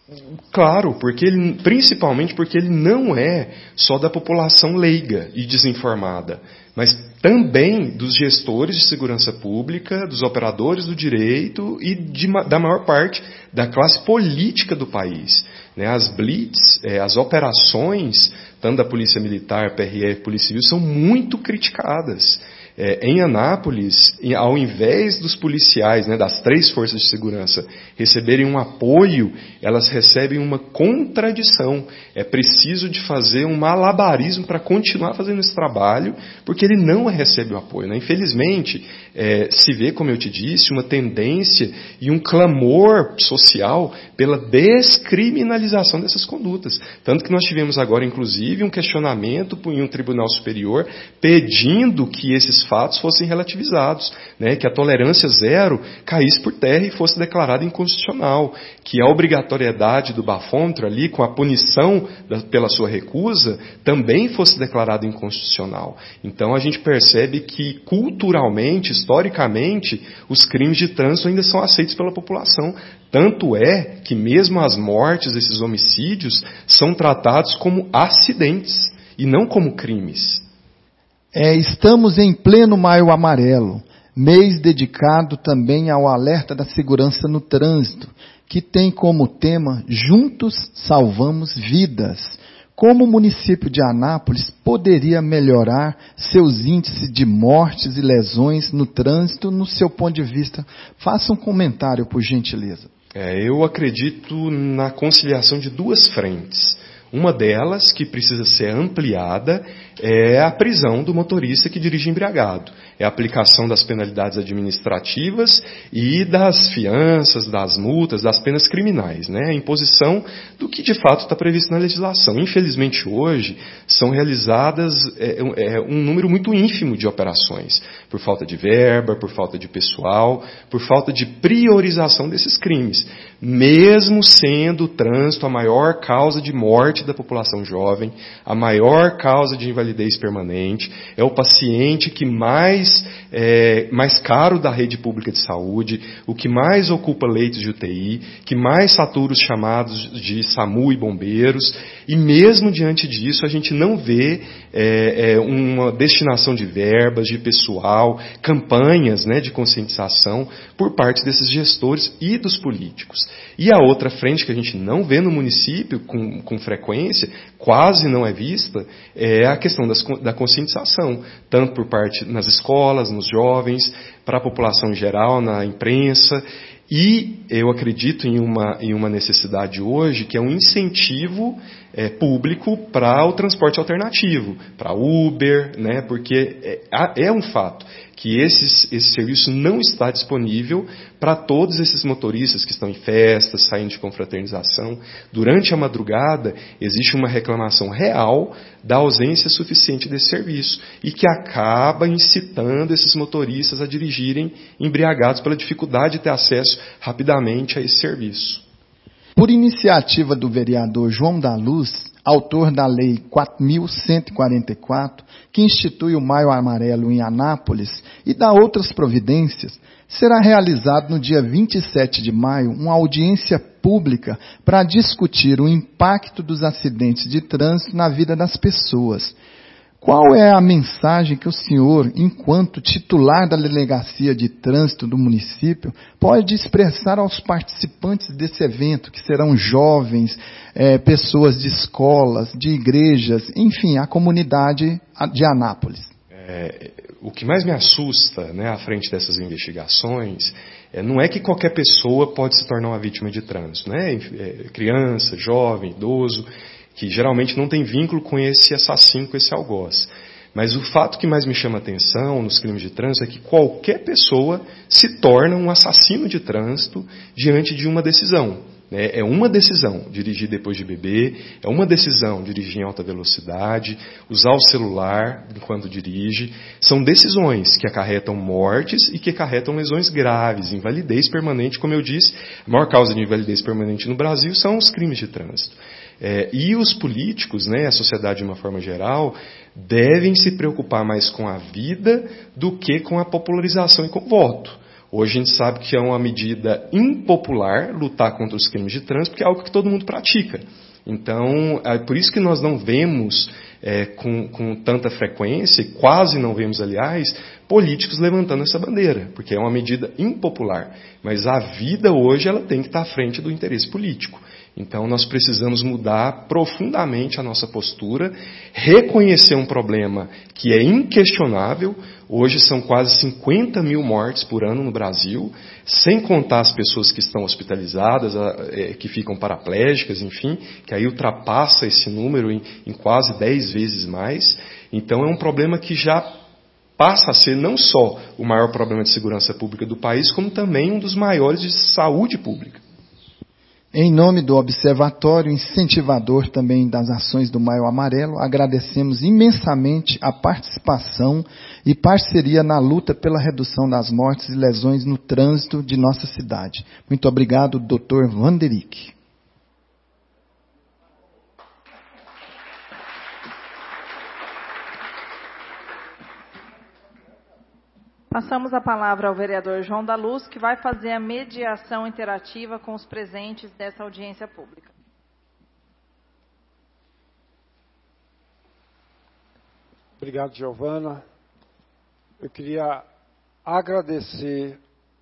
Claro, porque ele, principalmente porque ele não é só da população leiga e desinformada, mas também dos gestores de segurança pública, dos operadores do direito e de, da maior parte da classe política do país. Né? As blitz, é, as operações, tanto da Polícia Militar, P R F, Polícia Civil, são muito criticadas. É, em Anápolis, ao invés dos policiais, né, das três forças de segurança, receberem um apoio, elas recebem uma contradição. É preciso de fazer um malabarismo para continuar fazendo esse trabalho, porque ele não recebe o apoio. Né? Infelizmente, é, se vê, como eu te disse, uma tendência e um clamor social pela descriminalização dessas condutas. Tanto que nós tivemos agora, inclusive, um questionamento em um tribunal superior pedindo que esses fatos fossem relativizados, né? Que a tolerância zero caísse por terra e fosse declarada inconstitucional, que a obrigatoriedade do bafômetro ali, com a punição da, pela sua recusa, também fosse declarada inconstitucional. Então a gente percebe que culturalmente, historicamente, os crimes de trânsito ainda são aceitos pela população. Tanto é que mesmo as mortes, esses homicídios, são tratados como acidentes e não como crimes. É, estamos em pleno Maio Amarelo, mês dedicado também ao alerta da segurança no trânsito, que tem como tema Juntos Salvamos Vidas. Como o município de Anápolis poderia melhorar seus índices de mortes e lesões no trânsito, no seu ponto de vista? Faça um comentário, por gentileza. É, eu acredito na conciliação de duas frentes. Uma delas, que precisa ser ampliada, é a prisão do motorista que dirige embriagado. É a aplicação das penalidades administrativas e das fianças, das multas, das penas criminais, né? A imposição do que de fato está previsto na legislação. Infelizmente hoje são realizadas é, é, um número muito ínfimo de operações, por falta de verba, por falta de pessoal, por falta de priorização desses crimes, mesmo sendo o trânsito a maior causa de morte da população jovem, a maior causa de invalidez permanente, é o paciente que mais, é, mais caro da rede pública de saúde, o que mais ocupa leitos de U T I, que mais satura os chamados de SAMU e bombeiros, e mesmo diante disso a gente não vê é, é, uma destinação de verbas, de pessoal, campanhas, né, de conscientização por parte desses gestores e dos políticos. E a outra frente que a gente não vê no município com, com frequência, quase não é vista, é a questão das, da conscientização, tanto por parte nas escolas, nos jovens, para a população em geral, na imprensa. E eu acredito em uma, em uma necessidade hoje que é um incentivo é, público para o transporte alternativo, para Uber, né, porque é, é um fato que esses, esse serviço não está disponível para todos esses motoristas que estão em festas, saindo de confraternização. Durante a madrugada, existe uma reclamação real da ausência suficiente desse serviço e que acaba incitando esses motoristas a dirigirem embriagados pela dificuldade de ter acesso rapidamente a esse serviço. Por iniciativa do vereador João da Luz, autor da Lei quatro mil cento e quarenta e quatro, que institui o Maio Amarelo em Anápolis, e da outras providências, será realizado no dia vinte e sete de maio uma audiência pública para discutir o impacto dos acidentes de trânsito na vida das pessoas. Qual é a mensagem que o senhor, enquanto titular da Delegacia de Trânsito do município, pode expressar aos participantes desse evento, que serão jovens, é, pessoas de escolas, de igrejas, enfim, a comunidade de Anápolis? É, o que mais me assusta, né, à frente dessas investigações, é, não é que qualquer pessoa pode se tornar uma vítima de trânsito, né? É, criança, jovem, idoso, que geralmente não tem vínculo com esse assassino, com esse algoz. Mas o fato que mais me chama a atenção nos crimes de trânsito é que qualquer pessoa se torna um assassino de trânsito diante de uma decisão. É uma decisão dirigir depois de beber, é uma decisão dirigir em alta velocidade, usar o celular enquanto dirige. São decisões que acarretam mortes e que acarretam lesões graves, invalidez permanente. Como eu disse, a maior causa de invalidez permanente no Brasil são os crimes de trânsito. É, e os políticos, né, a sociedade de uma forma geral, devem se preocupar mais com a vida do que com a popularização e com o voto. Hoje a gente sabe que é uma medida impopular lutar contra os crimes de trânsito, porque é algo que todo mundo pratica. Então, é por isso que nós não vemos é, com, com tanta frequência, quase não vemos, aliás, políticos levantando essa bandeira, porque é uma medida impopular. Mas a vida hoje ela tem que estar à frente do interesse político. Então, nós precisamos mudar profundamente a nossa postura, reconhecer um problema que é inquestionável. Hoje são quase cinquenta mil mortes por ano no Brasil, sem contar as pessoas que estão hospitalizadas, que ficam paraplégicas, enfim, que aí ultrapassa esse número em, em quase dez vezes mais. Então, é um problema que já passa a ser não só o maior problema de segurança pública do país, como também um dos maiores de saúde pública. Em nome do Observatório, incentivador também das ações do Maio Amarelo, agradecemos imensamente a participação e parceria na luta pela redução das mortes e lesões no trânsito de nossa cidade. Muito obrigado, doutor Vanderick. Passamos a palavra ao vereador João da Luz, que vai fazer a mediação interativa com os presentes dessa audiência pública. Obrigado, Giovana. Eu queria agradecer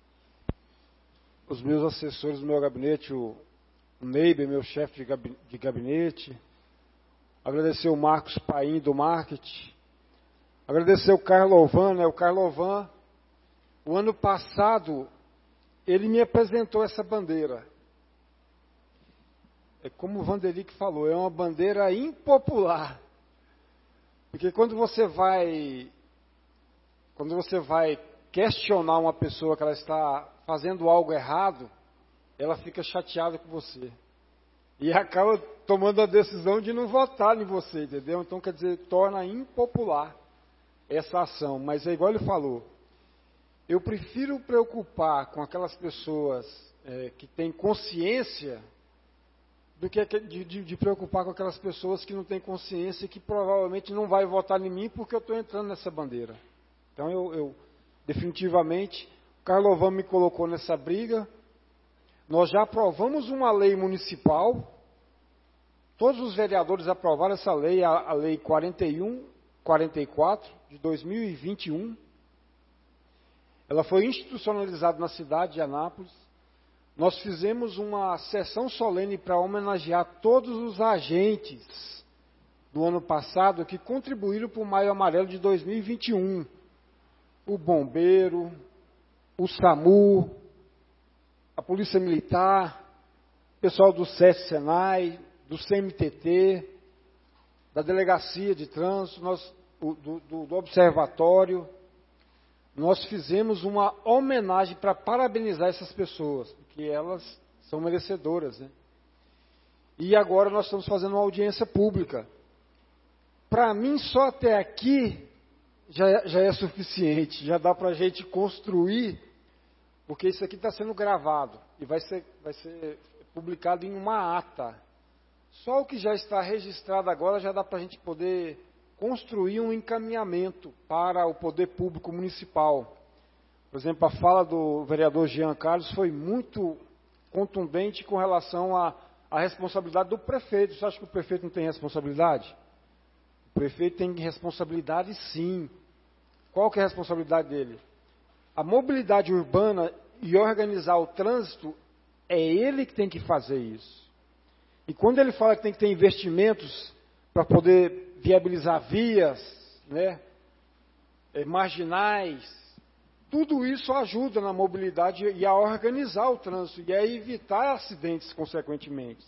os meus assessores do meu gabinete, o Neiber, meu chefe de gabinete, agradecer o Marcos Paim, do marketing, agradecer o Carlos Ovan, né? O Carlos Ovan, o ano passado, ele me apresentou essa bandeira. é como o Vanderick falou, é uma bandeira impopular. Porque quando você vai, quando você vai questionar uma pessoa que ela está fazendo algo errado, ela fica chateada com você. E acaba tomando a decisão de não votar em você, entendeu? Então, quer dizer, torna impopular essa ação. Mas é igual ele falou, eu prefiro preocupar com aquelas pessoas é, que têm consciência do que de, de, de preocupar com aquelas pessoas que não têm consciência e que provavelmente não vai votar em mim porque eu estou entrando nessa bandeira. Então, eu, eu definitivamente, o Carlovan me colocou nessa briga. Nós já aprovamos uma lei municipal, todos os vereadores aprovaram essa lei, a, a lei quarenta e um, quarenta e quatro, de dois mil e vinte e um. Ela foi institucionalizada na cidade de Anápolis. Nós fizemos uma sessão solene para homenagear todos os agentes do ano passado que contribuíram para o Maio Amarelo de dois mil e vinte e um. O bombeiro, o SAMU, a Polícia Militar, pessoal do SESC Senai, do C M T T, da Delegacia de Trânsito, nós, do, do, do Observatório. Nós fizemos uma homenagem para parabenizar essas pessoas, porque elas são merecedoras, né? E agora nós estamos fazendo uma audiência pública. Para mim, só até aqui já, já é suficiente, já dá para a gente construir. Porque isso aqui está sendo gravado e vai ser, vai ser publicado em uma ata. Só o que já está registrado agora já dá para a gente poder construir um encaminhamento para o poder público municipal. Por exemplo, a fala do vereador Jean Carlos foi muito contundente com relação à, à responsabilidade do prefeito. Você acha que o prefeito não tem responsabilidade? O prefeito tem responsabilidade, sim. Qual que é a responsabilidade dele? A mobilidade urbana e organizar o trânsito, é ele que tem que fazer isso. E quando ele fala que tem que ter investimentos para poder viabilizar vias, né, marginais, tudo isso ajuda na mobilidade e a organizar o trânsito e a evitar acidentes consequentemente.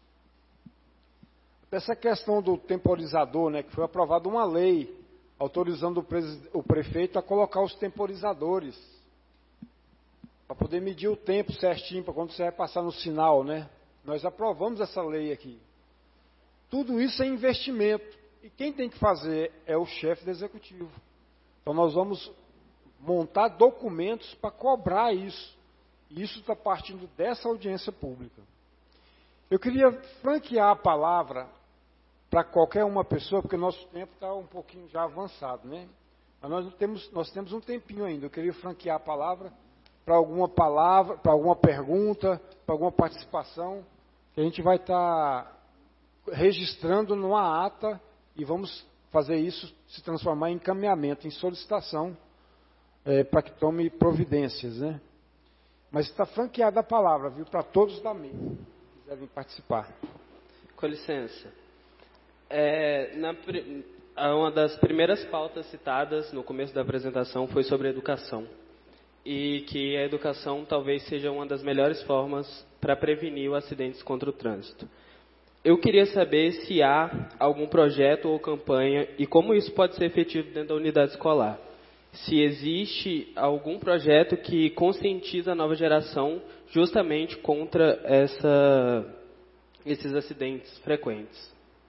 Essa questão do temporizador, né, que foi aprovada uma lei autorizando o, pre o prefeito a colocar os temporizadores, para poder medir o tempo certinho, para quando você vai passar no sinal, né? Nós aprovamos essa lei aqui. Tudo isso é investimento. E quem tem que fazer é o chefe do executivo. Então nós vamos montar documentos para cobrar isso. E isso está partindo dessa audiência pública. Eu queria franquear a palavra para qualquer uma pessoa, porque nosso tempo está um pouquinho já avançado, né? Mas nós temos, nós temos um tempinho ainda. Eu queria franquear a palavra para alguma palavra, para alguma pergunta, para alguma participação, que a gente vai estar registrando numa ata e vamos fazer isso se transformar em encaminhamento, em solicitação, é, para que tome providências, né? Mas está franqueada a palavra, viu, para todos da mesa que quiserem participar. Com licença. É, na, uma das primeiras pautas citadas no começo da apresentação foi sobre a educação. E que a educação talvez seja uma das melhores formas para prevenir os acidentes contra o trânsito. Eu queria saber se há algum projeto ou campanha e como isso pode ser efetivo dentro da unidade escolar. Se existe algum projeto que conscientiza a nova geração justamente contra essa, esses acidentes frequentes.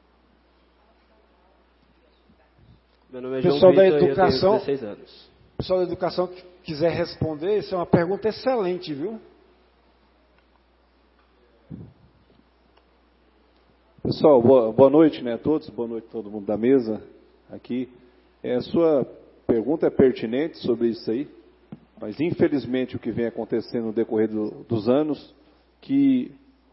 Meu nome é João Pessoal Vitor, da educação, eu tenho dezesseis anos. Pessoal da educação que quiser responder, isso é uma pergunta excelente, viu? Pessoal, boa, boa noite, né, a todos, boa noite a todo mundo da mesa aqui. É, a sua pergunta é pertinente sobre isso aí, mas infelizmente o que vem acontecendo no decorrer do, dos anos, que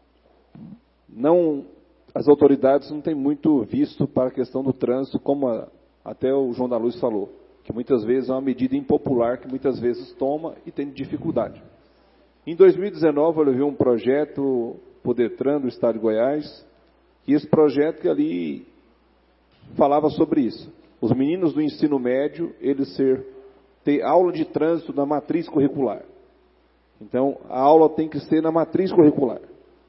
não, as autoridades não têm muito visto para a questão do trânsito, como a, até o João da Luz falou, que muitas vezes é uma medida impopular que muitas vezes toma e tem dificuldade. Em dois mil e dezenove eu levei um projeto Podetran do Estado de Goiás, e esse projeto que ali falava sobre isso. Os meninos do ensino médio, eles ser, ter aula de trânsito na matriz curricular. Então, a aula tem que ser na matriz curricular.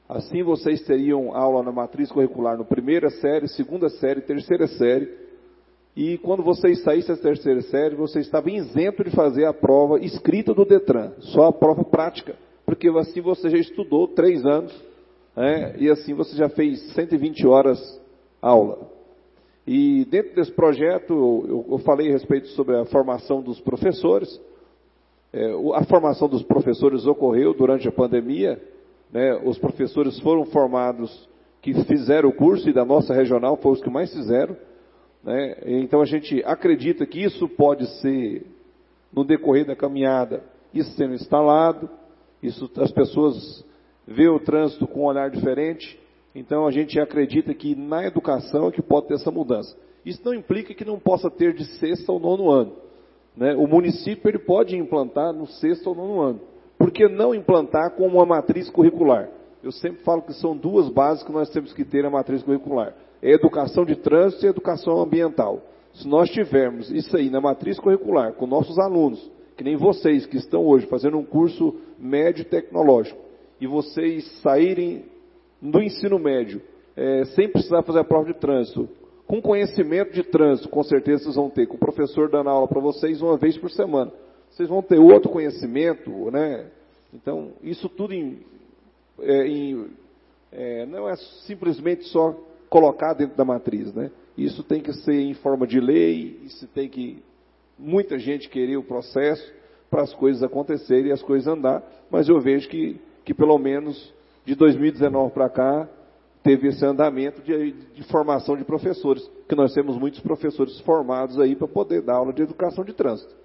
Assim vocês teriam aula na matriz curricular no primeira série, segunda série, terceira série. E quando vocês saíssem da terceira série, você estava isento de fazer a prova escrita do DETRAN, só a prova prática. Porque assim você já estudou três anos, né, e assim você já fez cento e vinte horas aula. E dentro desse projeto, eu, eu falei a respeito sobre a formação dos professores. É, a formação dos professores ocorreu durante a pandemia, né, os professores foram formados que fizeram o curso, e da nossa regional foram os que mais fizeram. Né, então a gente acredita que isso pode ser, no decorrer da caminhada, isso sendo instalado, isso, as pessoas veem o trânsito com um olhar diferente. Então a gente acredita que na educação é que pode ter essa mudança. Isso não implica que não possa ter de sexto ao nono ano. Né? O município ele pode implantar no sexto ou nono ano. Por que não implantar com uma matriz curricular? Eu sempre falo que são duas bases que nós temos que ter na matriz curricular. É educação de trânsito e educação ambiental. Se nós tivermos isso aí na matriz curricular, com nossos alunos, que nem vocês que estão hoje fazendo um curso médio tecnológico, e vocês saírem do ensino médio, é, sem precisar fazer a prova de trânsito, com conhecimento de trânsito, com certeza vocês vão ter, com o professor dando aula para vocês uma vez por semana. Vocês vão ter outro conhecimento, né? Então, isso tudo em, é, em, é, não é simplesmente só colocar dentro da matriz, né? Isso tem que ser em forma de lei, isso tem que muita gente querer o processo para as coisas acontecerem e as coisas andar, mas eu vejo que, que pelo menos de dois mil e dezenove para cá, teve esse andamento de, de formação de professores, que nós temos muitos professores formados aí para poder dar aula de educação de trânsito.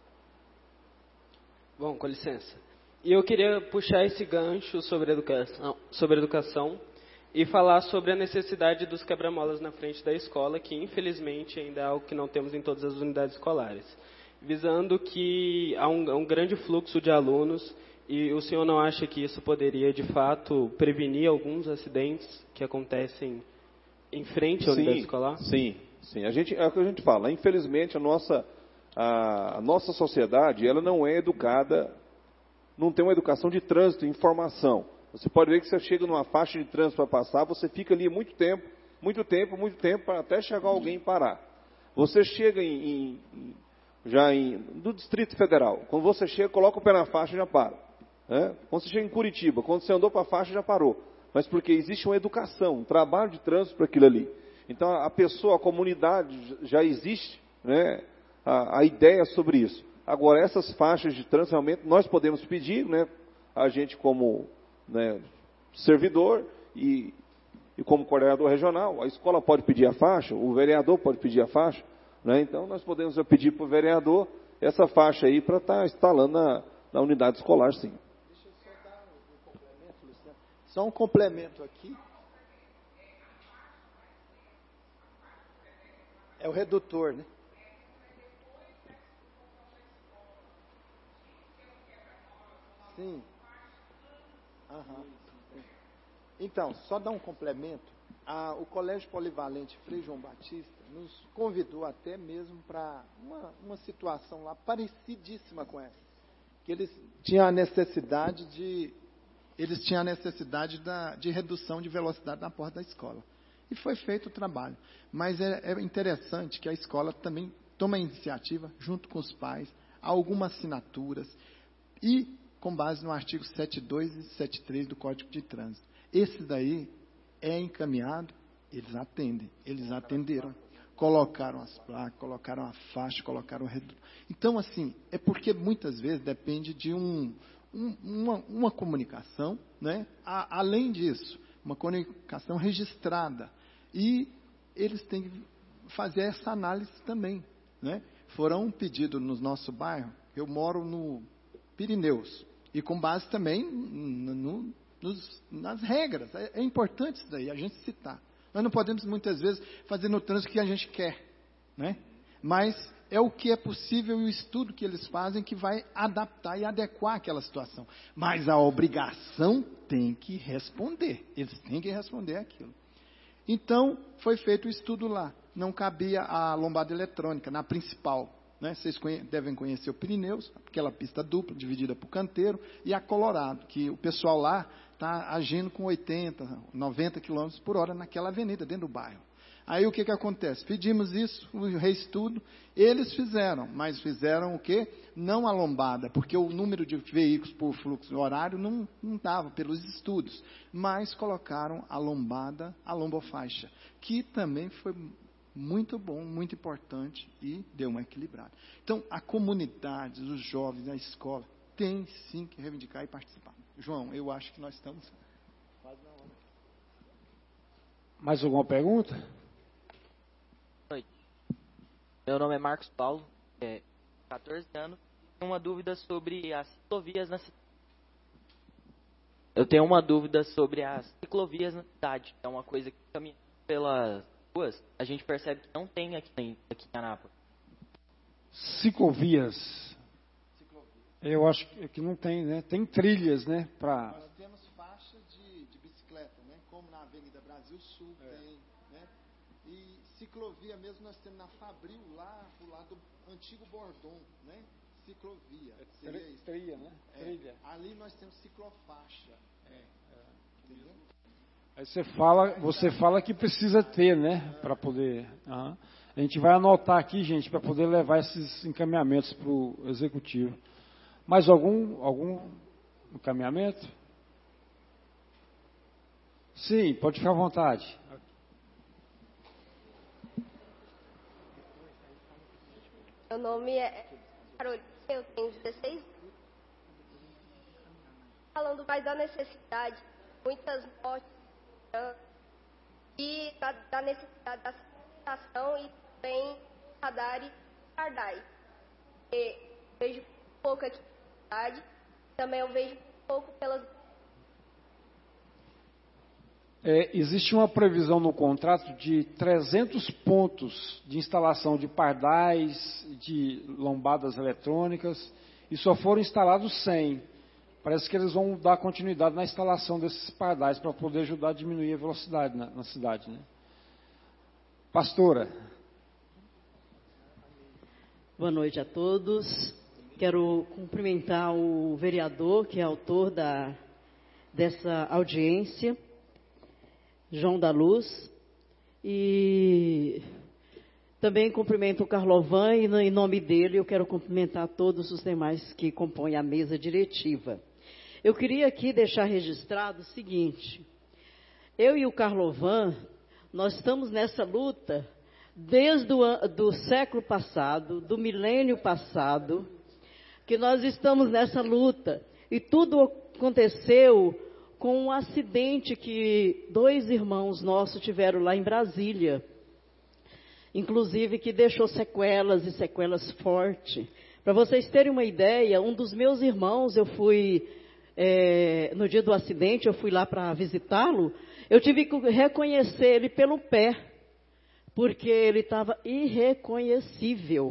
Bom, com licença. E eu queria puxar esse gancho sobre educação, sobre educação e falar sobre a necessidade dos quebra-molas na frente da escola, que infelizmente ainda é algo que não temos em todas as unidades escolares, visando que há um, um grande fluxo de alunos. E o senhor não acha que isso poderia, de fato, prevenir alguns acidentes que acontecem em frente à sim, unidade escolar? Sim, sim. A gente, é o que a gente fala. Infelizmente, a nossa, a, a nossa sociedade ela não é educada, não tem uma educação de trânsito e informação. Você pode ver que você chega numa faixa de trânsito para passar, você fica ali muito tempo, muito tempo, muito tempo, para até chegar alguém e parar. Você chega em, em, já em, no Distrito Federal. Quando você chega, coloca o pé na faixa e já para. É? Quando você chega em Curitiba, quando você andou para a faixa, já parou. Mas porque existe uma educação, um trabalho de trânsito para aquilo ali. Então, a pessoa, a comunidade, já existe, né, a, a ideia sobre isso. Agora, essas faixas de trânsito, realmente, nós podemos pedir, né, a gente como, né, servidor e, e como coordenador regional, a escola pode pedir a faixa, o vereador pode pedir a faixa. Né, então, nós podemos pedir para o vereador essa faixa aí para estar instalando na, na unidade escolar, sim. Só um complemento aqui. É o redutor, né? Sim. Aham. Então, só dar um complemento. A, o Colégio Polivalente Frei João Batista nos convidou até mesmo para uma, uma situação lá parecidíssima com essa. Que eles tinham a necessidade de... Eles tinham a necessidade da, de redução de velocidade na porta da escola. E foi feito o trabalho. Mas é, é interessante que a escola também toma a iniciativa, junto com os pais, algumas assinaturas, e com base no artigo setenta e dois e setenta e três do Código de Trânsito. Esse daí é encaminhado, eles atendem, eles atenderam. Colocaram as placas, colocaram a faixa, colocaram o redutor. Então, assim, é porque muitas vezes depende de um... Um, uma, uma comunicação, né? A, além disso, uma comunicação registrada. E eles têm que fazer essa análise também. Né? Foram um pedido no nosso bairro, eu moro no Pirineus, e com base também no, no, nos, nas regras. É, é importante isso daí, a gente citar. Nós não podemos, muitas vezes, fazer no trânsito o que a gente quer. Né? Mas é o que é possível e o estudo que eles fazem que vai adaptar e adequar aquela situação. Mas a obrigação tem que responder. Eles têm que responder aquilo. Então, foi feito o estudo lá. Não cabia a lombada eletrônica na principal. Né? Vocês conhe- devem conhecer o Pirineus, aquela pista dupla, dividida por canteiro, e a Colorado, que o pessoal lá está agindo com oitenta, noventa quilômetros por hora naquela avenida, dentro do bairro. Aí o que, que acontece? Pedimos isso, o reestudo, eles fizeram, mas fizeram o quê? Não a lombada, porque o número de veículos por fluxo horário não não dava pelos estudos, mas colocaram a lombada, a lombofaixa, que também foi muito bom, muito importante e deu uma equilibrada. Então, a comunidade, os jovens, a escola, tem sim que reivindicar e participar. João, eu acho que nós estamos quase na hora. Mais alguma pergunta? Boa noite. Meu nome é Marcos Paulo, é quatorze anos. Tenho uma dúvida sobre as ciclovias na cidade. Eu tenho uma dúvida sobre as ciclovias na cidade. É uma coisa que caminha pelas ruas, a gente percebe que não tem aqui em, aqui em Anápolis. Ciclovias. Eu acho que não tem, né? Tem trilhas, né? Pra... Nós temos faixa de, de bicicleta, né? Como na Avenida Brasil Sul é. tem, né? E ciclovia mesmo nós temos na Fabril, lá pro lado do antigo Bordon, né? Ciclovia. É, trilha, né? É. Trilha. Ali nós temos ciclofaixa. É. É. Entendeu? Aí você fala, você fala que precisa ter, né? Para poder. Uhum. A gente vai anotar aqui, gente, para poder levar esses encaminhamentos para o executivo. Mais algum, algum encaminhamento? Sim, pode ficar à vontade. Meu nome é Carolina, eu tenho dezesseis anos. Falando mais da necessidade, muitas mortes e da, da necessidade da civilização e também radares pardais. Vejo pouco aqui na cidade, também eu vejo pouco pelas... É, existe uma previsão no contrato de trezentos pontos de instalação de pardais, de lombadas eletrônicas, e só foram instalados cem. Parece que eles vão dar continuidade na instalação desses pardais para poder ajudar a diminuir a velocidade na, na cidade, né? Pastora. Boa noite a todos. Quero cumprimentar o vereador que é autor da, dessa audiência, João da Luz, e também cumprimento o Carlovan e em nome dele eu quero cumprimentar todos os demais que compõem a mesa diretiva. Eu queria aqui deixar registrado o seguinte: eu e o Carlovan, nós estamos nessa luta desde o do século passado, do milênio passado, que nós estamos nessa luta. E tudo aconteceu com um acidente que dois irmãos nossos tiveram lá em Brasília. Inclusive que deixou sequelas e sequelas fortes. Para vocês terem uma ideia, um dos meus irmãos, eu fui, é, no dia do acidente, eu fui lá para visitá-lo, eu tive que reconhecer ele pelo pé, porque ele estava irreconhecível.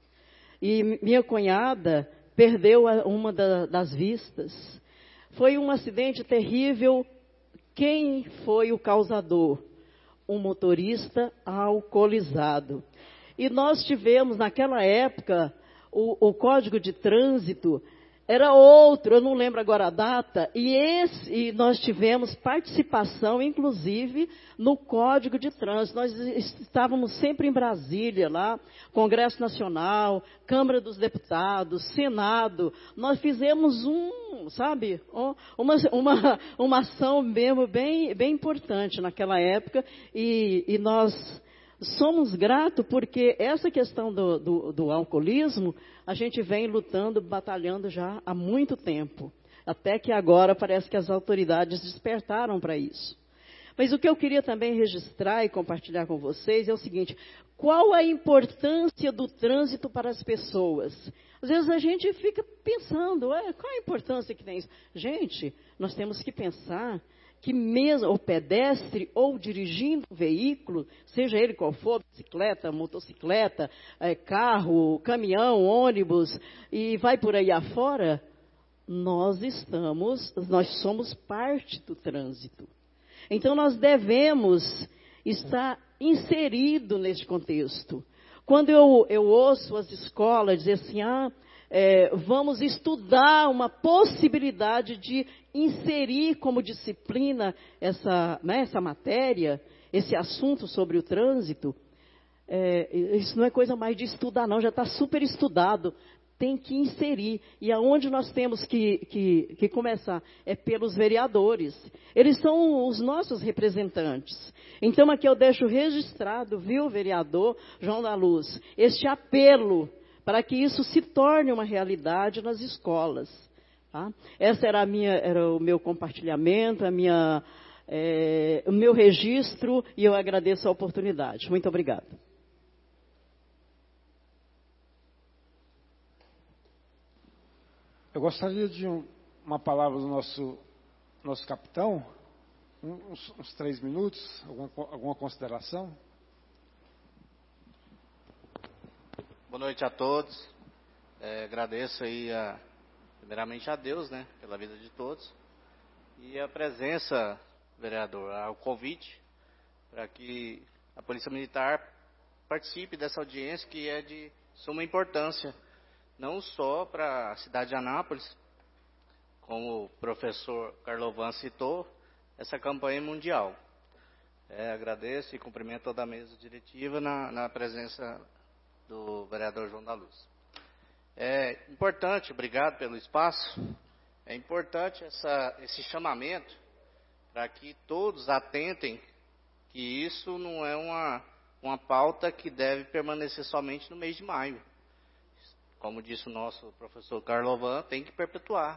E minha cunhada perdeu uma da, das vistas. Foi um acidente terrível. Quem foi o causador? Um motorista alcoolizado. E nós tivemos, naquela época, o, o Código de Trânsito era outro, eu não lembro agora a data, e, esse, e nós tivemos participação, inclusive, no Código de Trânsito. Nós estávamos sempre em Brasília, lá, Congresso Nacional, Câmara dos Deputados, Senado. Nós fizemos um, sabe, uma, uma, uma ação mesmo bem, bem importante naquela época, e, e nós somos gratos porque essa questão do, do, do alcoolismo, a gente vem lutando, batalhando já há muito tempo. Até que agora parece que as autoridades despertaram para isso. Mas o que eu queria também registrar e compartilhar com vocês é o seguinte: qual a importância do trânsito para as pessoas? Às vezes a gente fica pensando, ué, qual a importância que tem isso? Gente, nós temos que pensar que mesmo o pedestre ou dirigindo um veículo, seja ele qual for, bicicleta, motocicleta, é, carro, caminhão, ônibus, e vai por aí afora, nós estamos, nós somos parte do trânsito. Então nós devemos estar inseridos neste contexto. Quando eu, eu ouço as escolas dizer assim, ah, é, vamos estudar uma possibilidade de inserir como disciplina essa, né, essa matéria, esse assunto sobre o trânsito. É, isso não é coisa mais de estudar, não, já está super estudado. Tem que inserir. E aonde nós temos que, que, que começar? É pelos vereadores. Eles são os nossos representantes. Então, aqui eu deixo registrado, viu, vereador João da Luz, este apelo para que isso se torne uma realidade nas escolas. Tá? Essa era, a minha, era o meu compartilhamento, a minha, é, o meu registro, e eu agradeço a oportunidade. Muito obrigada. Eu gostaria de um, uma palavra do nosso, nosso capitão, uns, uns três minutos, alguma, alguma consideração? Boa noite a todos. É, agradeço aí, a, primeiramente a Deus, né, pela vida de todos. E a presença, vereador, ao convite para que a Polícia Militar participe dessa audiência que é de suma importância. Não só para a cidade de Anápolis, como o professor Carlovan citou, essa campanha mundial. É, agradeço e cumprimento toda a mesa diretiva na, na presença do vereador João da Luz. É importante, obrigado pelo espaço, é importante essa, esse chamamento para que todos atentem que isso não é uma, uma pauta que deve permanecer somente no mês de maio. Como disse o nosso professor Carlovan, tem que perpetuar.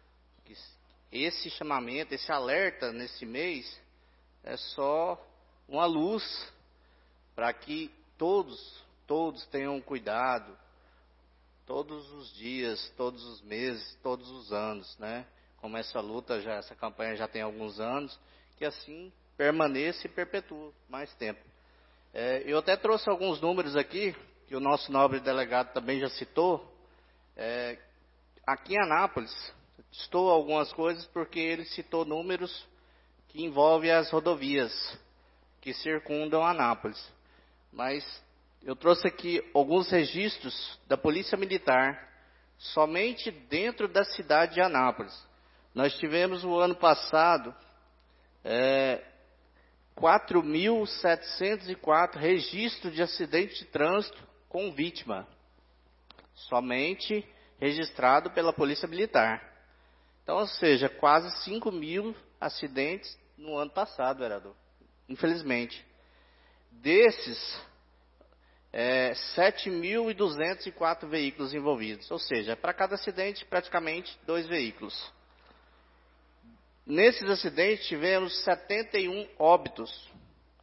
Esse chamamento, esse alerta nesse mês é só uma luz para que todos, todos tenham cuidado, todos os dias, todos os meses, todos os anos, né? Como essa luta, já, essa campanha já tem alguns anos, que assim permaneça e perpetue mais tempo. É, eu até trouxe alguns números aqui, que o nosso nobre delegado também já citou. É, aqui em Anápolis, estou algumas coisas porque ele citou números que envolvem as rodovias que circundam Anápolis. Mas eu trouxe aqui alguns registros da Polícia Militar, somente dentro da cidade de Anápolis. Nós tivemos o ano passado é, quatro mil setecentos e quatro registros de acidente de trânsito com vítima, somente registrado pela Polícia Militar. Então, ou seja, quase cinco mil acidentes no ano passado, vereador. Infelizmente. Desses, é, sete mil duzentos e quatro veículos envolvidos. Ou seja, para cada acidente, praticamente dois veículos. Nesses acidentes, tivemos setenta e um óbitos.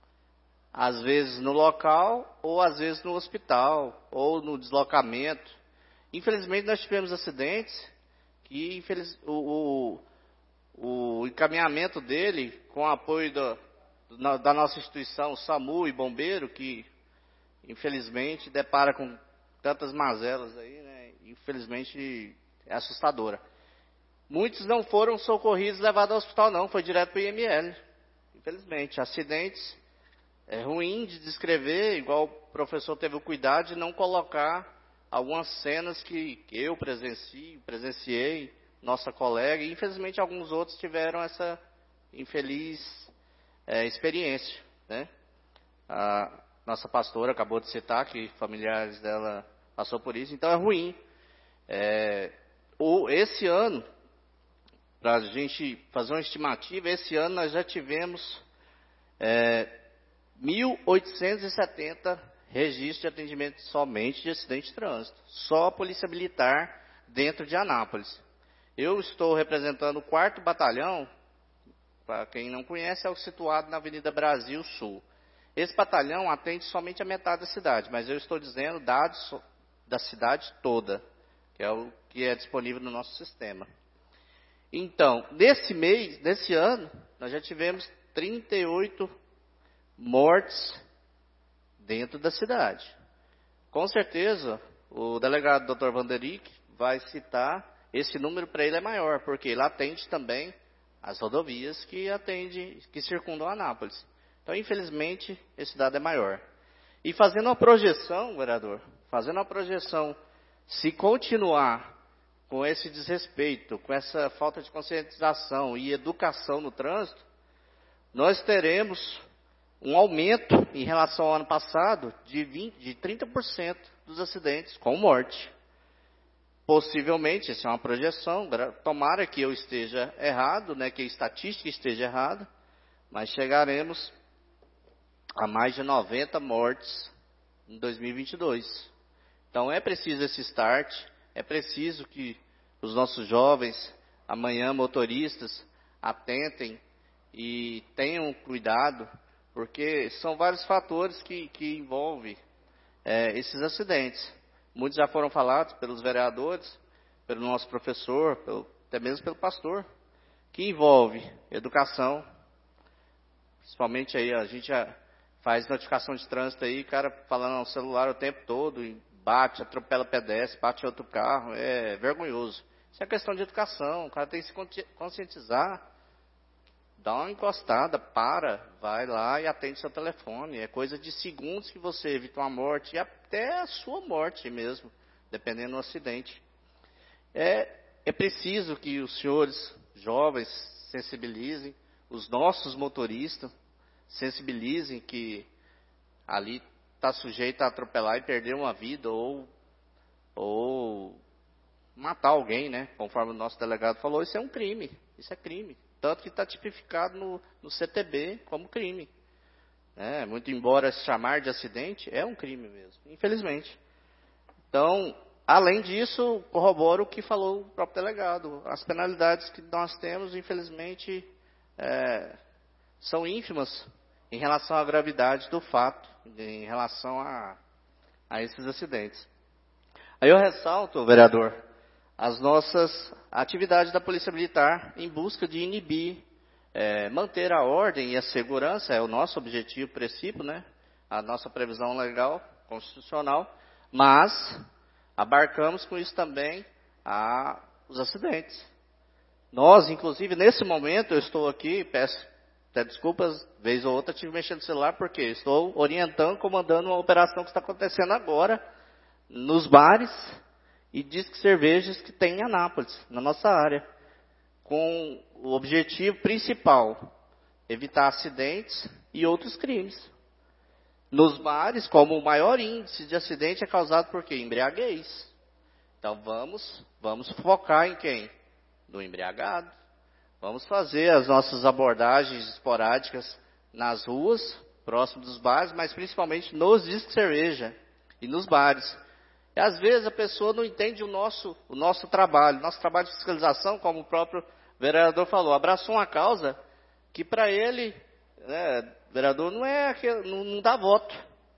Às vezes no local, ou às vezes no hospital, ou no deslocamento. Infelizmente, nós tivemos acidentes que infeliz, o, o, o encaminhamento dele, com o apoio do, do, da nossa instituição, o SAMU e Bombeiro, que infelizmente depara com tantas mazelas aí, né? Infelizmente é assustadora. Muitos não foram socorridos e levados ao hospital, não, foi direto para o I M L. Infelizmente, acidentes. É ruim de descrever, igual o professor teve o cuidado de não colocar algumas cenas que eu presencio, presenciei, nossa colega, e infelizmente alguns outros tiveram essa infeliz é, experiência, né? A nossa pastora acabou de citar que familiares dela passou por isso, então é ruim. É, o, esse ano, para a gente fazer uma estimativa, esse ano nós já tivemos é, mil oitocentos e setenta registros de atendimento somente de acidente de trânsito. Só a Polícia Militar dentro de Anápolis. Eu estou representando o quarto Batalhão, para quem não conhece, é o situado na Avenida Brasil Sul. Esse batalhão atende somente a metade da cidade, mas eu estou dizendo dados da cidade toda, que é o que é disponível no nosso sistema. Então, nesse mês, nesse ano, nós já tivemos trinta e oito mortes dentro da cidade. Com certeza, o delegado doutor Vanderick vai citar, esse número para ele é maior, porque ele atende também as rodovias que atende, que circundam Anápolis. Então, infelizmente, esse dado é maior. E fazendo uma projeção, vereador, fazendo uma projeção, Se continuar com esse desrespeito, com essa falta de conscientização e educação no trânsito, nós teremos um aumento em relação ao ano passado de, vinte, de trinta por cento dos acidentes com morte. Possivelmente, essa é uma projeção, tomara que eu esteja errado, né, que a estatística esteja errada, mas chegaremos a mais de noventa mortes em dois mil e vinte e dois. Então é preciso esse start, é preciso que os nossos jovens, amanhã motoristas, atentem e tenham cuidado, porque são vários fatores que, que envolvem é, esses acidentes. Muitos já foram falados pelos vereadores, pelo nosso professor, pelo, até mesmo pelo pastor, que envolve educação, principalmente aí a gente já faz notificação de trânsito aí, cara falando no celular o tempo todo, e bate, atropela pedestre, bate outro carro, é vergonhoso. Isso é questão de educação, o cara tem que se conscientizar, dá uma encostada, para, vai lá e atende seu telefone. É coisa de segundos que você evita uma morte, e até a sua morte mesmo, dependendo do acidente. É, é preciso que os senhores jovens sensibilizem, os nossos motoristas sensibilizem que ali está sujeito a atropelar e perder uma vida ou, ou matar alguém, né? Conforme o nosso delegado falou, isso é um crime, isso é crime. Tanto que está tipificado no, no C T B como crime. É, muito embora se chamar de acidente, é um crime mesmo, infelizmente. Então, além disso, corroboro o que falou o próprio delegado. As penalidades que nós temos, infelizmente, é, são ínfimas em relação à gravidade do fato, em relação a, a esses acidentes. Aí eu ressalto, vereador, as nossas atividades da Polícia Militar em busca de inibir, é, manter a ordem e a segurança, é o nosso objetivo, princípio, né? A nossa previsão legal, constitucional, mas abarcamos com isso também a, os acidentes. Nós, inclusive, nesse momento, eu estou aqui, peço até desculpas, vez ou outra estive mexendo no celular, porque estou orientando, comandando uma operação que está acontecendo agora nos bares e disque cervejas que tem em Anápolis, na nossa área, com o objetivo principal, evitar acidentes e outros crimes. Nos bares, como o maior índice de acidente é causado por quê? Embriaguez. Então vamos, vamos focar em quem? No embriagado. Vamos fazer as nossas abordagens esporádicas nas ruas, próximo dos bares, mas principalmente nos discos de cerveja e nos bares. E às vezes a pessoa não entende o nosso, o nosso trabalho. Nosso trabalho de fiscalização, como o próprio vereador falou, abraçou uma causa que para ele, né, vereador, não, é aquele, não, não dá voto.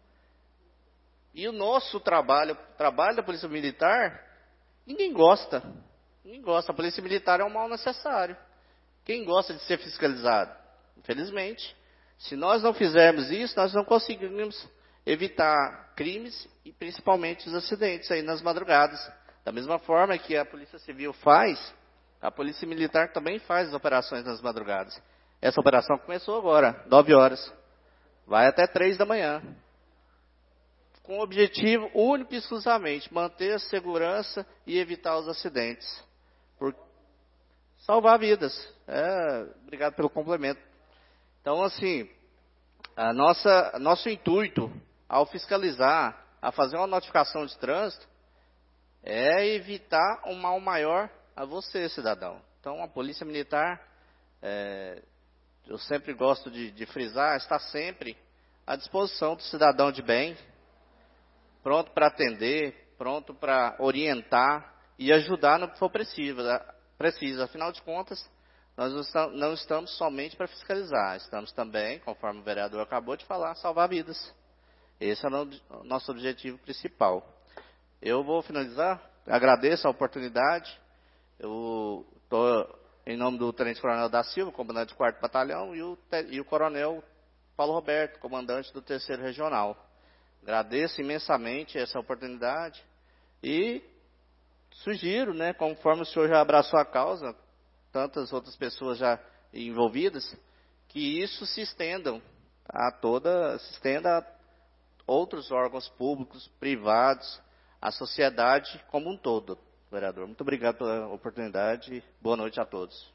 E o nosso trabalho, o trabalho da Polícia Militar, ninguém gosta. Ninguém gosta. A Polícia Militar é um mal necessário. Quem gosta de ser fiscalizado? Infelizmente. Se nós não fizermos isso, nós não conseguimos evitar crimes e principalmente os acidentes aí nas madrugadas. Da mesma forma que a Polícia Civil faz, a Polícia Militar também faz as operações nas madrugadas. Essa operação começou agora, nove horas. Vai até três da manhã. Com o objetivo único e exclusivamente, manter a segurança e evitar os acidentes. Por salvar vidas. É, obrigado pelo complemento. Então, assim, a nossa, nosso intuito ao fiscalizar, a fazer uma notificação de trânsito, é evitar um mal maior a você, cidadão. Então, a Polícia Militar, é, eu sempre gosto de, de frisar, está sempre à disposição do cidadão de bem, pronto para atender, pronto para orientar e ajudar no que for preciso. Preciso. Afinal de contas, nós não estamos somente para fiscalizar, estamos também, conforme o vereador acabou de falar, salvar vidas. Esse é o nosso objetivo principal. Eu vou finalizar, agradeço a oportunidade. Eu estou em nome do Tenente Coronel da Silva, comandante do quarto Batalhão, e o, e o Coronel Paulo Roberto, comandante do terceiro Regional. Agradeço imensamente essa oportunidade e sugiro, né, conforme o senhor já abraçou a causa, tantas outras pessoas já envolvidas, que isso se estendam a toda, se estenda a outros órgãos públicos, privados, a sociedade como um todo, vereador. Muito obrigado pela oportunidade. Boa noite a todos.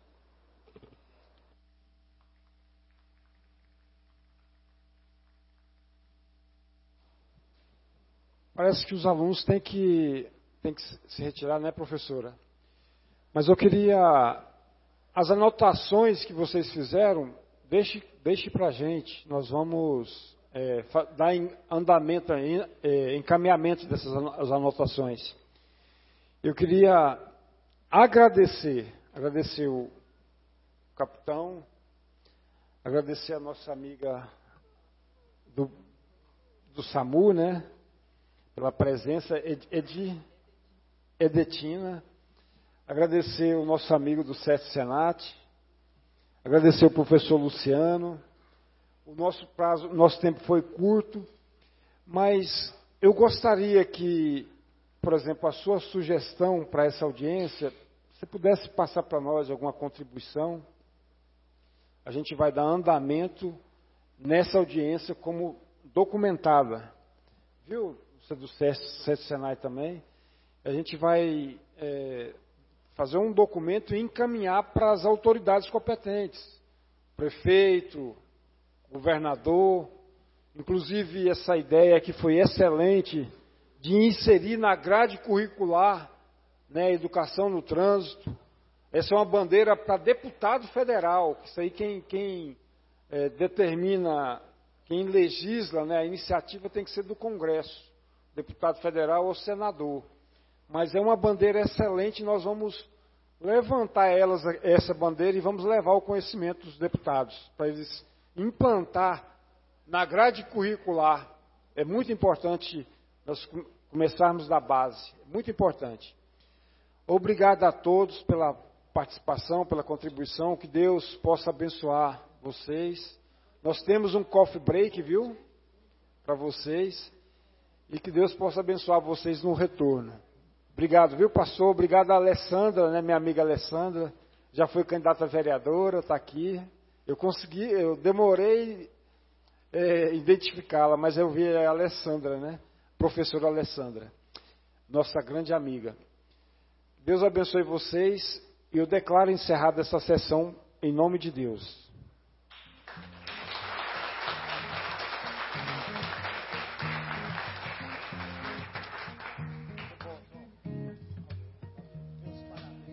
Parece que os alunos têm que, têm que se retirar, né, professora? Mas eu queria... As anotações que vocês fizeram, deixe, deixe para a gente. Nós vamos é, dar em andamento, em, é, encaminhamento dessas anotações. Eu queria agradecer, agradecer o capitão, agradecer a nossa amiga do, do SAMU, né? Pela presença, Ed, Ed, Edetina. Agradecer o nosso amigo do SESC Senat, agradecer o professor Luciano. O nosso prazo, nosso tempo foi curto, mas eu gostaria que, por exemplo, a sua sugestão para essa audiência, se pudesse passar para nós alguma contribuição, a gente vai dar andamento nessa audiência como documentada. Viu? Você do SESC Senat também. A gente vai... É, fazer um documento e encaminhar para as autoridades competentes, prefeito, governador, inclusive essa ideia que foi excelente de inserir na grade curricular, né, educação no trânsito. Essa é uma bandeira para deputado federal, isso aí quem, quem é, determina, quem legisla, né, a iniciativa tem que ser do Congresso, deputado federal ou senador. Mas é uma bandeira excelente, nós vamos levantar elas, essa bandeira e vamos levar o conhecimento dos deputados, para eles implantar na grade curricular. É muito importante nós começarmos da base, muito importante. Obrigado a todos pela participação, pela contribuição, que Deus possa abençoar vocês. Nós temos um coffee break, viu, para vocês, e que Deus possa abençoar vocês no retorno. Obrigado, viu, pastor? Obrigado a Alessandra, né, minha amiga Alessandra, já foi candidata a vereadora, está aqui. Eu consegui, eu demorei é, identificá-la, mas eu vi a Alessandra, né? Professora Alessandra, nossa grande amiga. Deus abençoe vocês e eu declaro encerrada essa sessão em nome de Deus.